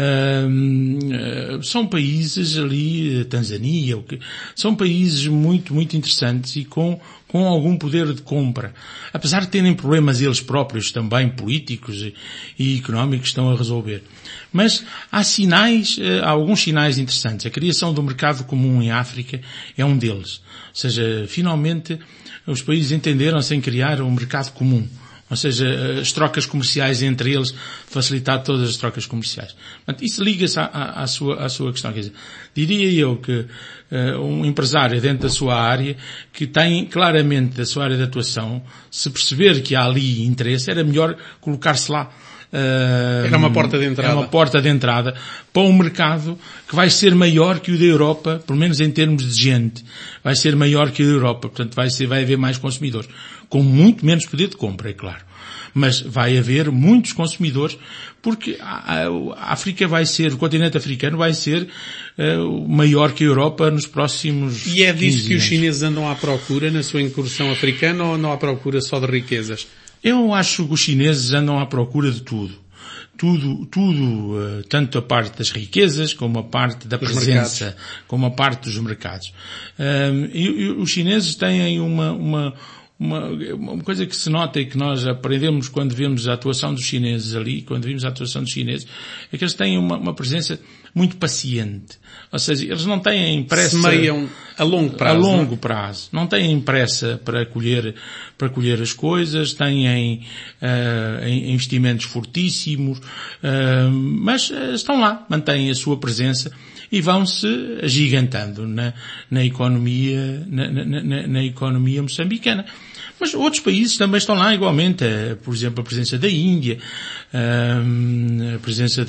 são países ali, a Tanzânia, são países muito, muito interessantes e com algum poder de compra. Apesar de terem problemas eles próprios também, políticos e económicos, estão a resolver. Mas há alguns sinais interessantes. A criação do mercado comum em África é um deles. Ou seja, finalmente os países entenderam-se em criar um mercado comum. Ou seja, as trocas comerciais entre eles, facilitar todas as trocas comerciais. Portanto, isso liga-se à sua questão. Quer dizer, diria eu que um empresário dentro da sua área, que tem claramente da sua área de atuação, se perceber que há ali interesse, era melhor colocar-se lá. Era uma porta de entrada. É uma porta de entrada para um mercado que vai ser maior que o da Europa, pelo menos em termos de gente. Vai ser maior que o da Europa. Portanto, vai haver mais consumidores. Com muito menos poder de compra, é claro. Mas vai haver muitos consumidores, porque a África o continente africano vai ser maior que a Europa nos próximos 15 anos. E é disso que os chineses andam à procura na sua incursão africana, ou não à procura só de riquezas? Eu acho que os chineses andam à procura de tudo. Tudo, tanto a parte das riquezas, como a parte da presença, como a parte dos mercados. E os chineses têm uma coisa que se nota e que nós aprendemos quando vemos a atuação dos chineses ali, quando vimos a atuação dos chineses, é que eles têm uma presença muito paciente. Ou seja, eles não têm pressa... Semeiam a longo prazo. A longo prazo. Não têm pressa para colher as coisas, têm investimentos fortíssimos, mas estão lá, mantêm a sua presença e vão-se agigantando na economia moçambicana. Mas outros países também estão lá igualmente, por exemplo, a presença da Índia, a presença de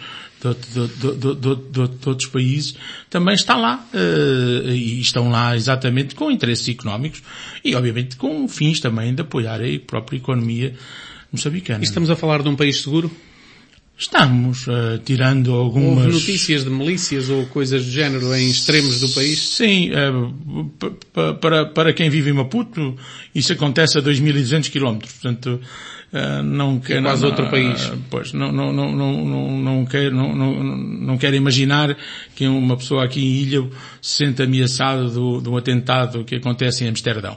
outros países também está lá, e estão lá exatamente com interesses económicos e obviamente com fins também de apoiar a própria economia moçambicana. E estamos a falar de um país seguro? Estamos, tirando algumas... Houve notícias de milícias ou coisas do género em extremos do país? Sim, para quem vive em Maputo, isso acontece a 2.200 quilómetros, portanto, não quero... Quase outro país. Pois, não quero imaginar que uma pessoa aqui em Ilha se sente ameaçada do atentado que acontece em Amsterdão.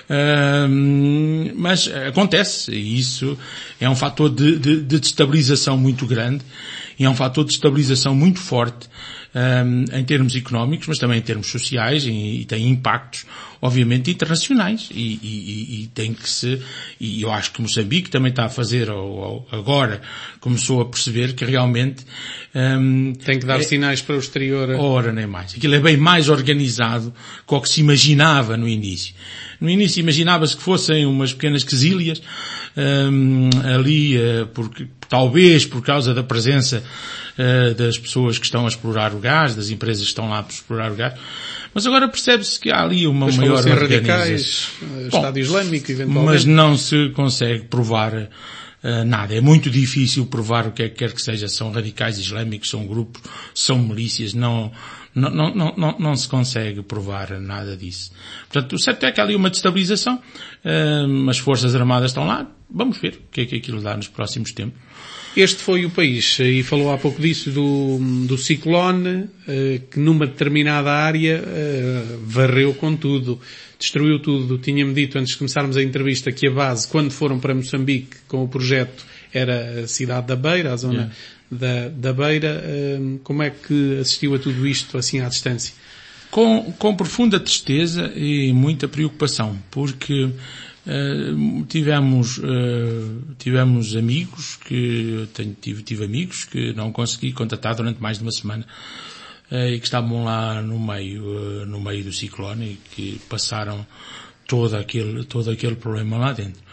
Mas acontece, e isso é um fator de destabilização muito grande, e é um fator de destabilização muito forte, em termos económicos, mas também em termos sociais, e tem impactos, obviamente, internacionais, e tem que e eu acho que Moçambique também está a fazer, ou agora começou a perceber que realmente tem que dar sinais para o exterior. Ora, nem mais. Aquilo é bem mais organizado que o que se imaginava no início. No início imaginava-se que fossem umas pequenas quesílias, ali, talvez por causa da presença das pessoas que estão a explorar o gás, das empresas que estão lá a explorar o gás. Mas agora percebe-se que há ali uma maior organização. Radicais, Estado Islâmico, eventualmente. Mas não se consegue provar nada. É muito difícil provar o que quer que seja. São radicais islâmicos, são grupos, são milícias. Não se consegue provar nada disso. Portanto, o certo é que há ali uma destabilização. As Forças Armadas estão lá. Vamos ver o que é que aquilo dá nos próximos tempos. Este foi o país, e falou há pouco disso do ciclone, que numa determinada área varreu com tudo, destruiu tudo. Tinha-me dito antes de começarmos a entrevista que a base, quando foram para Moçambique com o projeto, era a cidade da Beira, a zona da Beira. Como é que assistiu a tudo isto assim à distância? Com profunda tristeza e muita preocupação, porque tivemos amigos tive amigos que não consegui contatar durante mais de uma semana, e que estavam lá no meio do ciclone e que passaram todo aquele problema lá dentro.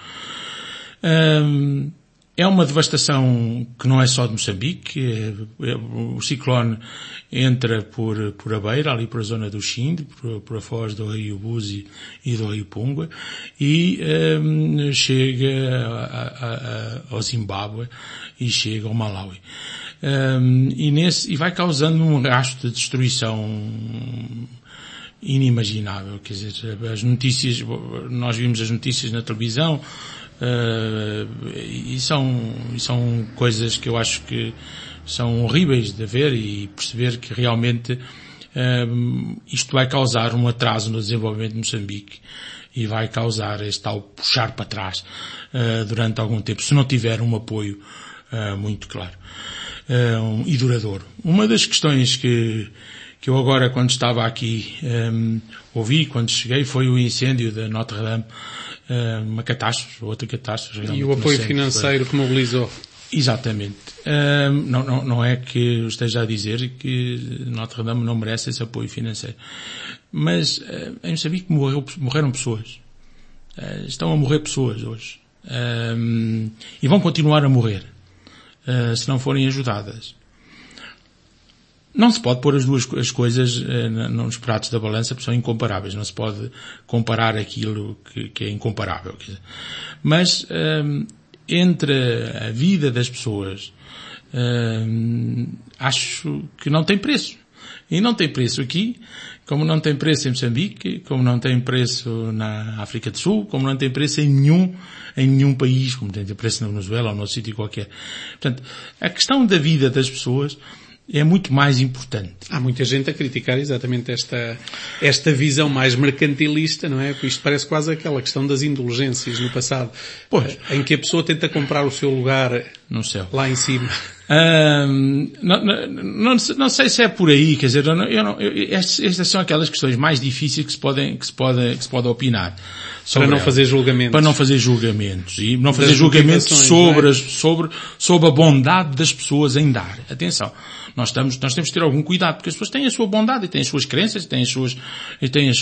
É uma devastação que não é só de Moçambique. O ciclone entra por a beira, ali por a zona do Xinde, por a foz do rio Buzi e do rio Pungua, e chega ao Zimbábue e chega ao Malawi. E vai causando um rastro de destruição inimaginável. Quer dizer, as notícias, nós vimos as notícias na televisão, e são coisas que eu acho que são horríveis de ver e perceber que realmente isto vai causar um atraso no desenvolvimento de Moçambique e vai causar este tal puxar para trás durante algum tempo, se não tiver um apoio muito claro e duradouro. Uma das questões que eu agora, quando estava aqui, ouvi quando cheguei, foi o incêndio da Notre Dame, uma catástrofe, outra catástrofe. E o apoio financeiro que mobilizou. Exatamente. Não é que eu esteja a dizer que Notre Dame não merece esse apoio financeiro. Mas em Moçambique morreram pessoas. Estão a morrer pessoas hoje. E vão continuar a morrer, se não forem ajudadas. Não se pode pôr as coisas nos pratos da balança, porque são incomparáveis. Não se pode comparar aquilo que é incomparável. Mas entre a vida das pessoas, acho que não tem preço. E não tem preço aqui, como não tem preço em Moçambique, como não tem preço na África do Sul, como não tem preço em nenhum país, como tem preço na Venezuela ou num sítio qualquer. Portanto, a questão da vida das pessoas é muito mais importante. Há muita gente a criticar exatamente esta visão mais mercantilista, não é? Porque isto parece quase aquela questão das indulgências no passado. Pois. Em que a pessoa tenta comprar o seu lugar no céu, lá em cima. Não sei se é por aí, quer dizer, estas são aquelas questões mais difíceis que se pode opinar. Para não fazer julgamentos. Para não fazer julgamentos. E não fazer julgamentos sobre a bondade das pessoas em dar. Atenção. Nós temos que ter algum cuidado, porque as pessoas têm a sua bondade e têm as suas crenças, têm as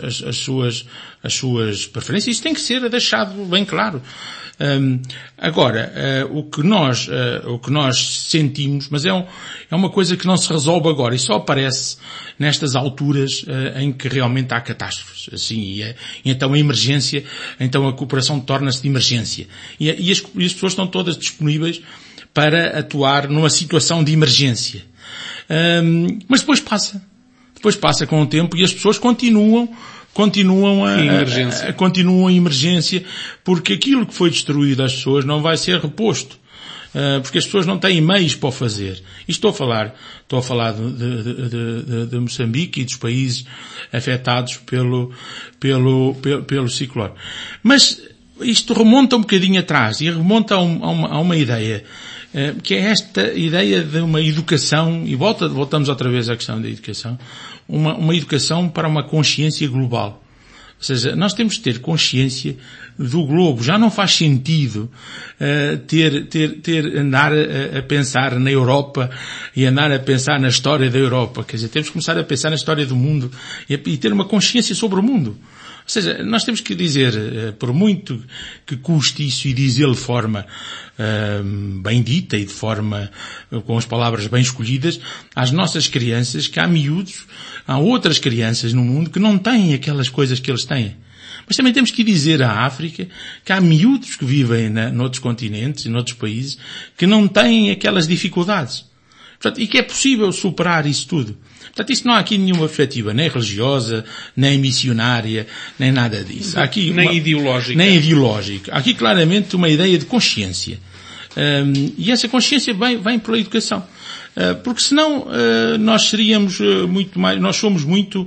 suas preferências. Isso tem que ser deixado bem claro. Agora, o que nós sentimos, mas é uma coisa que não se resolve agora e só aparece nestas alturas em que realmente há catástrofes. Assim, e então a emergência, então a cooperação torna-se de emergência. E as pessoas estão todas disponíveis para atuar numa situação de emergência. Mas depois passa com o tempo e as pessoas continuam em emergência, porque aquilo que foi destruído às pessoas não vai ser reposto. Porque as pessoas não têm meios para o fazer. E estou a falar de Moçambique e dos países afetados pelo ciclone. Mas isto remonta um bocadinho atrás e remonta a uma ideia, que é esta ideia de uma educação, e voltamos outra vez à questão da educação, uma educação para uma consciência global. Ou seja, nós temos de ter consciência do globo. Já não faz sentido andar a pensar na Europa e andar a pensar na história da Europa. Quer dizer, temos que começar a pensar na história do mundo e ter uma consciência sobre o mundo. Ou seja, nós temos que dizer, por muito que custe isso, e dizê-lo de forma bem dita e de forma com as palavras bem escolhidas, às nossas crianças, que há outras crianças no mundo que não têm aquelas coisas que eles têm. Mas também temos que dizer à África que há miúdos que vivem noutros continentes e noutros países que não têm aquelas dificuldades. Portanto, e que é possível superar isso tudo. Portanto, isto não há aqui nenhuma perspectiva, nem religiosa, nem missionária, nem nada disso. Há aqui nem ideológica. Nem ideológica. Há aqui claramente uma ideia de consciência. E essa consciência vem pela educação. Porque senão nós seríamos nós somos muito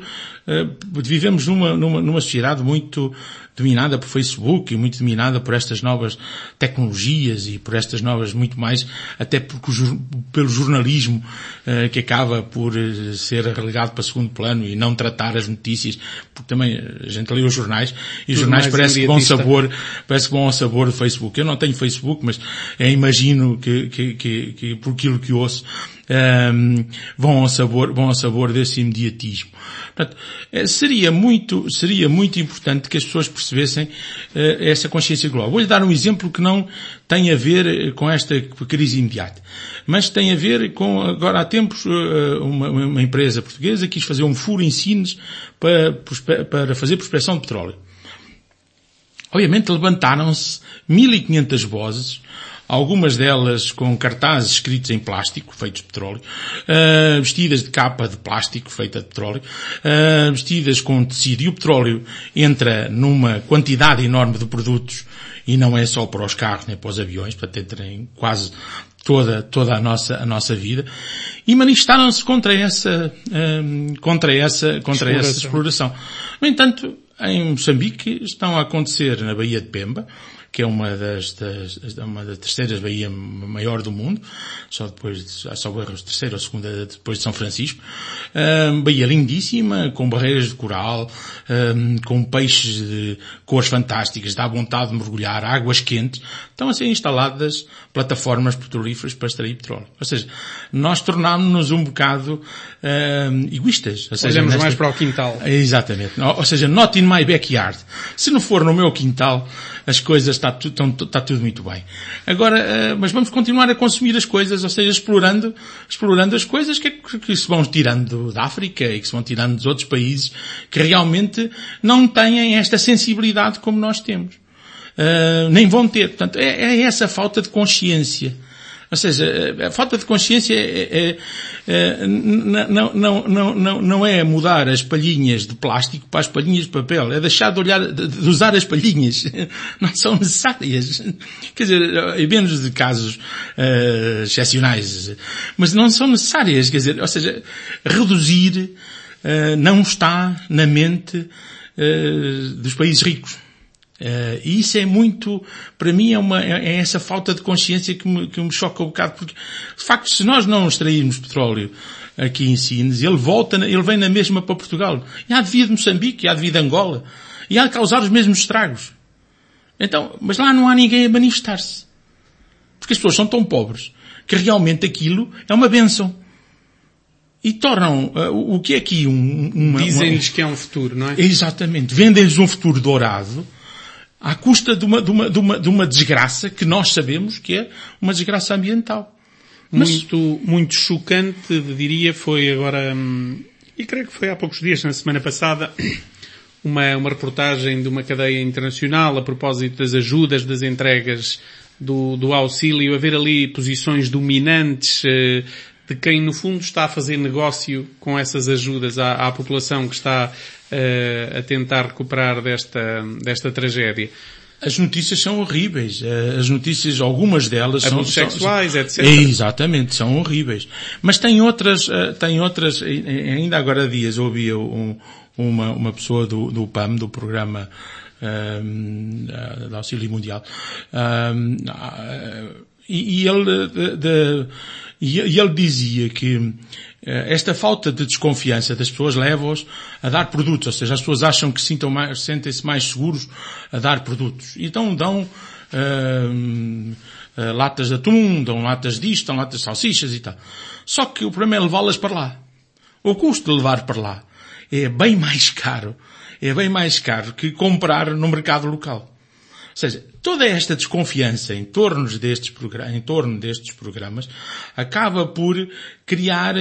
vivemos numa sociedade muito dominada por Facebook e muito dominada por estas novas tecnologias e por estas novas muito mais, até pelo jornalismo que acaba por ser relegado para segundo plano e não tratar as notícias, porque também a gente lê os jornais e os jornais parece que vão ao sabor do Facebook. Eu não tenho Facebook, mas imagino que por aquilo que ouço, vão ao sabor desse imediatismo. Portanto, seria muito importante que as pessoas percebessem essa consciência global. Vou-lhe dar um exemplo que não tem a ver com esta crise imediata, mas tem a ver com, agora há tempos, uma empresa portuguesa quis fazer um furo em Sines para fazer prospecção de petróleo. Obviamente levantaram-se 1500 vozes, algumas delas com cartazes escritos em plástico, feitos de petróleo, vestidas de capa de plástico feita de petróleo, vestidas com tecido. E o petróleo entra numa quantidade enorme de produtos, e não é só para os carros nem para os aviões, portanto entra em quase toda a nossa vida, e manifestaram-se contra essa exploração. No entanto, em Moçambique estão a acontecer na Baía de Pemba, que é uma das terceiras baía maior do mundo, só terceira ou segunda depois de São Francisco. Baía lindíssima, com barreiras de coral, com peixes de cores fantásticas, dá vontade de mergulhar, águas quentes. Estão a ser instaladas plataformas petrolíferas para extrair petróleo. Ou seja, nós tornámos-nos um bocado egoístas. Olhamos mais para o quintal. Exatamente. Ou seja, not in my backyard. Se não for no meu quintal, as coisas está tudo muito bem. Agora, mas vamos continuar a consumir as coisas, ou seja, explorando as coisas que se vão tirando da África e que se vão tirando dos outros países que realmente não têm esta sensibilidade como nós temos. Nem vão ter. Portanto, é essa falta de consciência. Ou seja, a falta de consciência não é mudar as palhinhas de plástico para as palhinhas de papel. É deixar de usar as palhinhas. Não são necessárias. Quer dizer, em menos de casos excepcionais. Mas não são necessárias. Quer dizer, ou seja, reduzir não está na mente dos países ricos. E isso é muito, para mim é essa falta de consciência que me choca um bocado, porque de facto se nós não extrairmos petróleo aqui em Sines, ele vem na mesma para Portugal. E há de vir de Moçambique, há de vir de Angola, e há de causar os mesmos estragos. Então, mas lá não há ninguém a manifestar-se. Porque as pessoas são tão pobres que realmente aquilo é uma bênção. E tornam o que é aqui dizem-lhes que é um futuro, não é? Exatamente. Vendem-lhes um futuro dourado, à custa de uma desgraça que nós sabemos que é uma desgraça ambiental. Muito chocante, diria, foi agora, e creio que foi há poucos dias, na semana passada, uma reportagem de uma cadeia internacional a propósito das ajudas, das entregas do auxílio, haver ali posições dominantes de quem no fundo está a fazer negócio com essas ajudas à população que está a tentar recuperar desta tragédia. As notícias são horríveis. As notícias, algumas delas são sexuais, etc. Exatamente, são horríveis. Mas tem outras, ainda agora há dias ouvi uma pessoa do PAM, do Programa de Auxílio Mundial, e ele dizia que esta falta de desconfiança das pessoas leva-os a dar produtos, ou seja, as pessoas acham que sentem-se mais seguros a dar produtos. Então dão latas de atum, dão latas disto, dão latas de salsichas e tal. Só que o problema é levá-las para lá. O custo de levar para lá é bem mais caro que comprar no mercado local. Ou seja, toda esta desconfiança em torno destes programas acaba por criar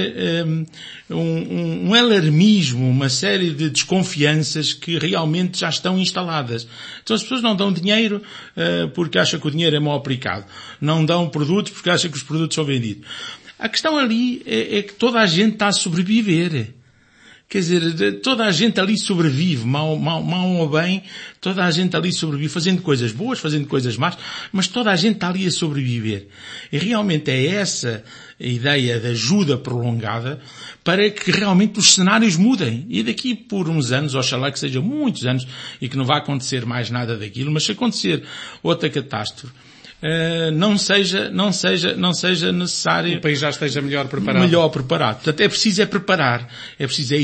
um alarmismo, uma série de desconfianças que realmente já estão instaladas. Então as pessoas não dão dinheiro porque acham que o dinheiro é mal aplicado. Não dão produtos porque acham que os produtos são vendidos. A questão ali é que toda a gente está a sobreviver. Quer dizer, toda a gente ali sobrevive, mal ou bem, toda a gente ali sobrevive, fazendo coisas boas, fazendo coisas más, mas toda a gente está ali a sobreviver. E realmente é essa a ideia de ajuda prolongada para que realmente os cenários mudem. E daqui por uns anos, oxalá que seja muitos anos, e que não vá acontecer mais nada daquilo, mas se acontecer outra catástrofe, não seja necessário... O país já esteja melhor preparado. Portanto, é preciso preparar, é preciso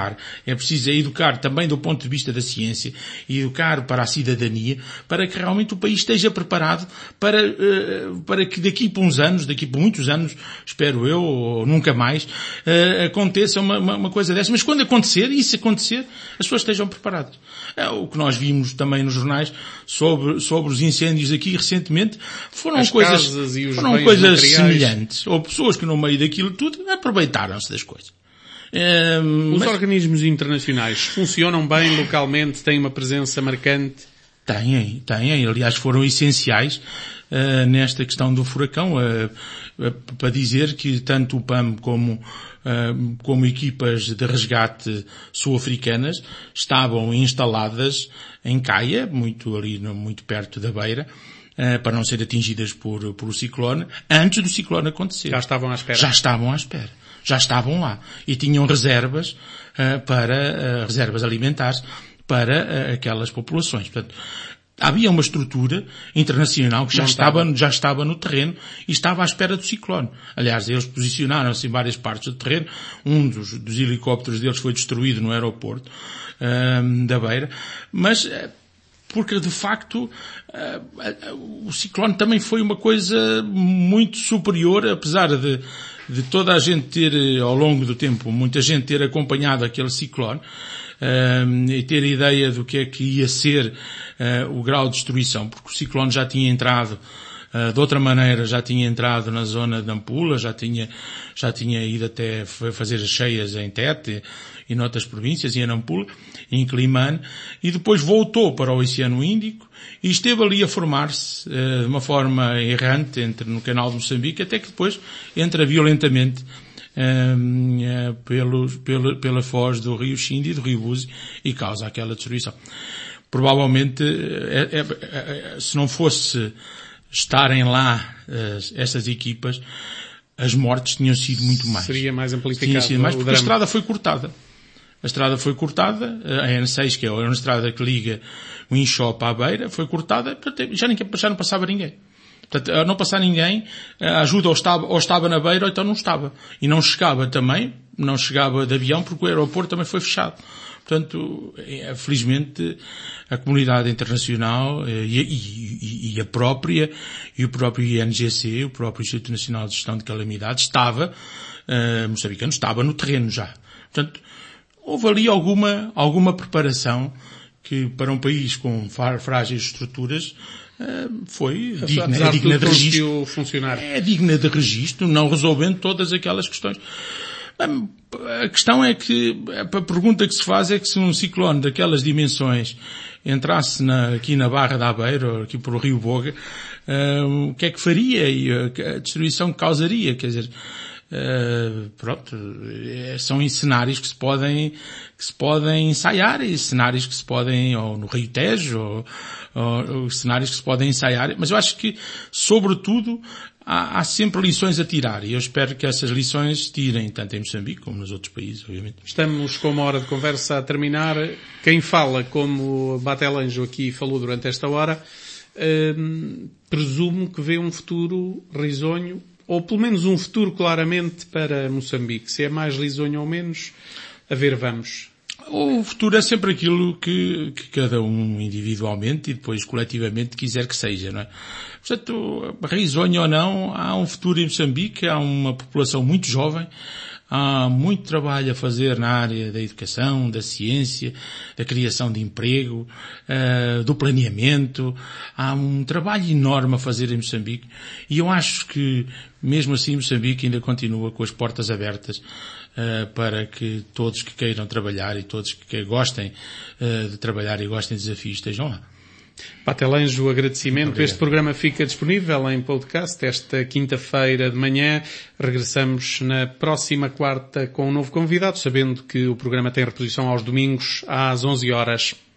educar também do ponto de vista da ciência, e educar para a cidadania, para que realmente o país esteja preparado para que daqui por uns anos, daqui por muitos anos, espero eu, ou nunca mais, aconteça uma coisa dessa. Mas quando acontecer, e se acontecer, as pessoas estejam preparadas. É o que nós vimos também nos jornais sobre os incêndios aqui recentemente. Foram coisas semelhantes. Ou pessoas que no meio daquilo tudo aproveitaram-se das coisas. Os organismos internacionais funcionam bem localmente? Têm uma presença marcante? Têm. Aliás, foram essenciais nesta questão do furacão, para dizer que tanto o PAM como equipas de resgate sul-africanas estavam instaladas em Caia, muito perto da Beira, para não ser atingidas por o ciclone, antes do ciclone acontecer. Já estavam à espera. Já estavam lá. E tinham reservas reservas alimentares para aquelas populações. Portanto, havia uma estrutura internacional que já estava no terreno e estava à espera do ciclone. Aliás, eles posicionaram-se em várias partes do terreno. Um dos helicópteros deles foi destruído no aeroporto da Beira. Mas porque de facto o ciclone também foi uma coisa muito superior, apesar de toda a gente ter, ao longo do tempo, muita gente ter acompanhado aquele ciclone, e ter a ideia do que é que ia ser o grau de destruição, porque o ciclone já tinha entrado de outra maneira, já tinha entrado na zona de Nampula, já tinha ido até fazer as cheias em Tete e noutras províncias, e em Nampula, em Climane, e depois voltou para o Oceano Índico e esteve ali a formar-se de uma forma errante no canal de Moçambique, até que depois entra violentamente pela foz do rio Xindi e do rio Buzi e causa aquela destruição. Provavelmente, se não fosse estarem lá estas equipas, as mortes tinham sido muito mais. Seria mais amplificado. Porque a estrada foi cortada. A a N6, que é a estrada que liga o Inchop à Beira, foi cortada, já não passava ninguém. Portanto, ao não passar ninguém, a ajuda ou estava na Beira ou então não estava. E não chegava de avião porque o aeroporto também foi fechado. Portanto, felizmente, a comunidade internacional e o próprio INGC, o próprio Instituto Nacional de Gestão de Calamidades, moçambicano, estava no terreno já. Portanto, houve ali alguma preparação que, para um país com frágeis estruturas, foi digna de registro. É digna de registro, não resolvendo todas aquelas questões. A questão é que, a pergunta que se faz é que se um ciclone daquelas dimensões entrasse aqui na Barra da Beira, ou aqui por o Rio Boga, o que é que faria e a destruição que causaria? Quer dizer, são cenários que se podem ensaiar, e cenários que se podem, ou no Rio Tejo, ou cenários que se podem ensaiar, mas eu acho que, sobretudo, há sempre lições a tirar, e eu espero que essas lições tirem, tanto em Moçambique como nos outros países, obviamente. Estamos com uma hora de conversa a terminar. Quem fala, como Batelanjo aqui falou durante esta hora, presumo que vê um futuro risonho, ou pelo menos um futuro claramente para Moçambique. Se é mais risonho ou menos, a ver, vamos. O futuro é sempre aquilo que cada um individualmente e depois coletivamente quiser que seja, não é? Portanto, risonho ou não, há um futuro em Moçambique, há uma população muito jovem, há muito trabalho a fazer na área da educação, da ciência, da criação de emprego, do planeamento. Há um trabalho enorme a fazer em Moçambique e eu acho que, mesmo assim, Moçambique ainda continua com as portas abertas para que todos que queiram trabalhar e todos que gostem de trabalhar e gostem de desafios estejam lá. Batelanjo, agradecimento. Este programa fica disponível em podcast esta quinta-feira de manhã. Regressamos na próxima quarta com um novo convidado, sabendo que o programa tem reposição aos domingos às 11 horas.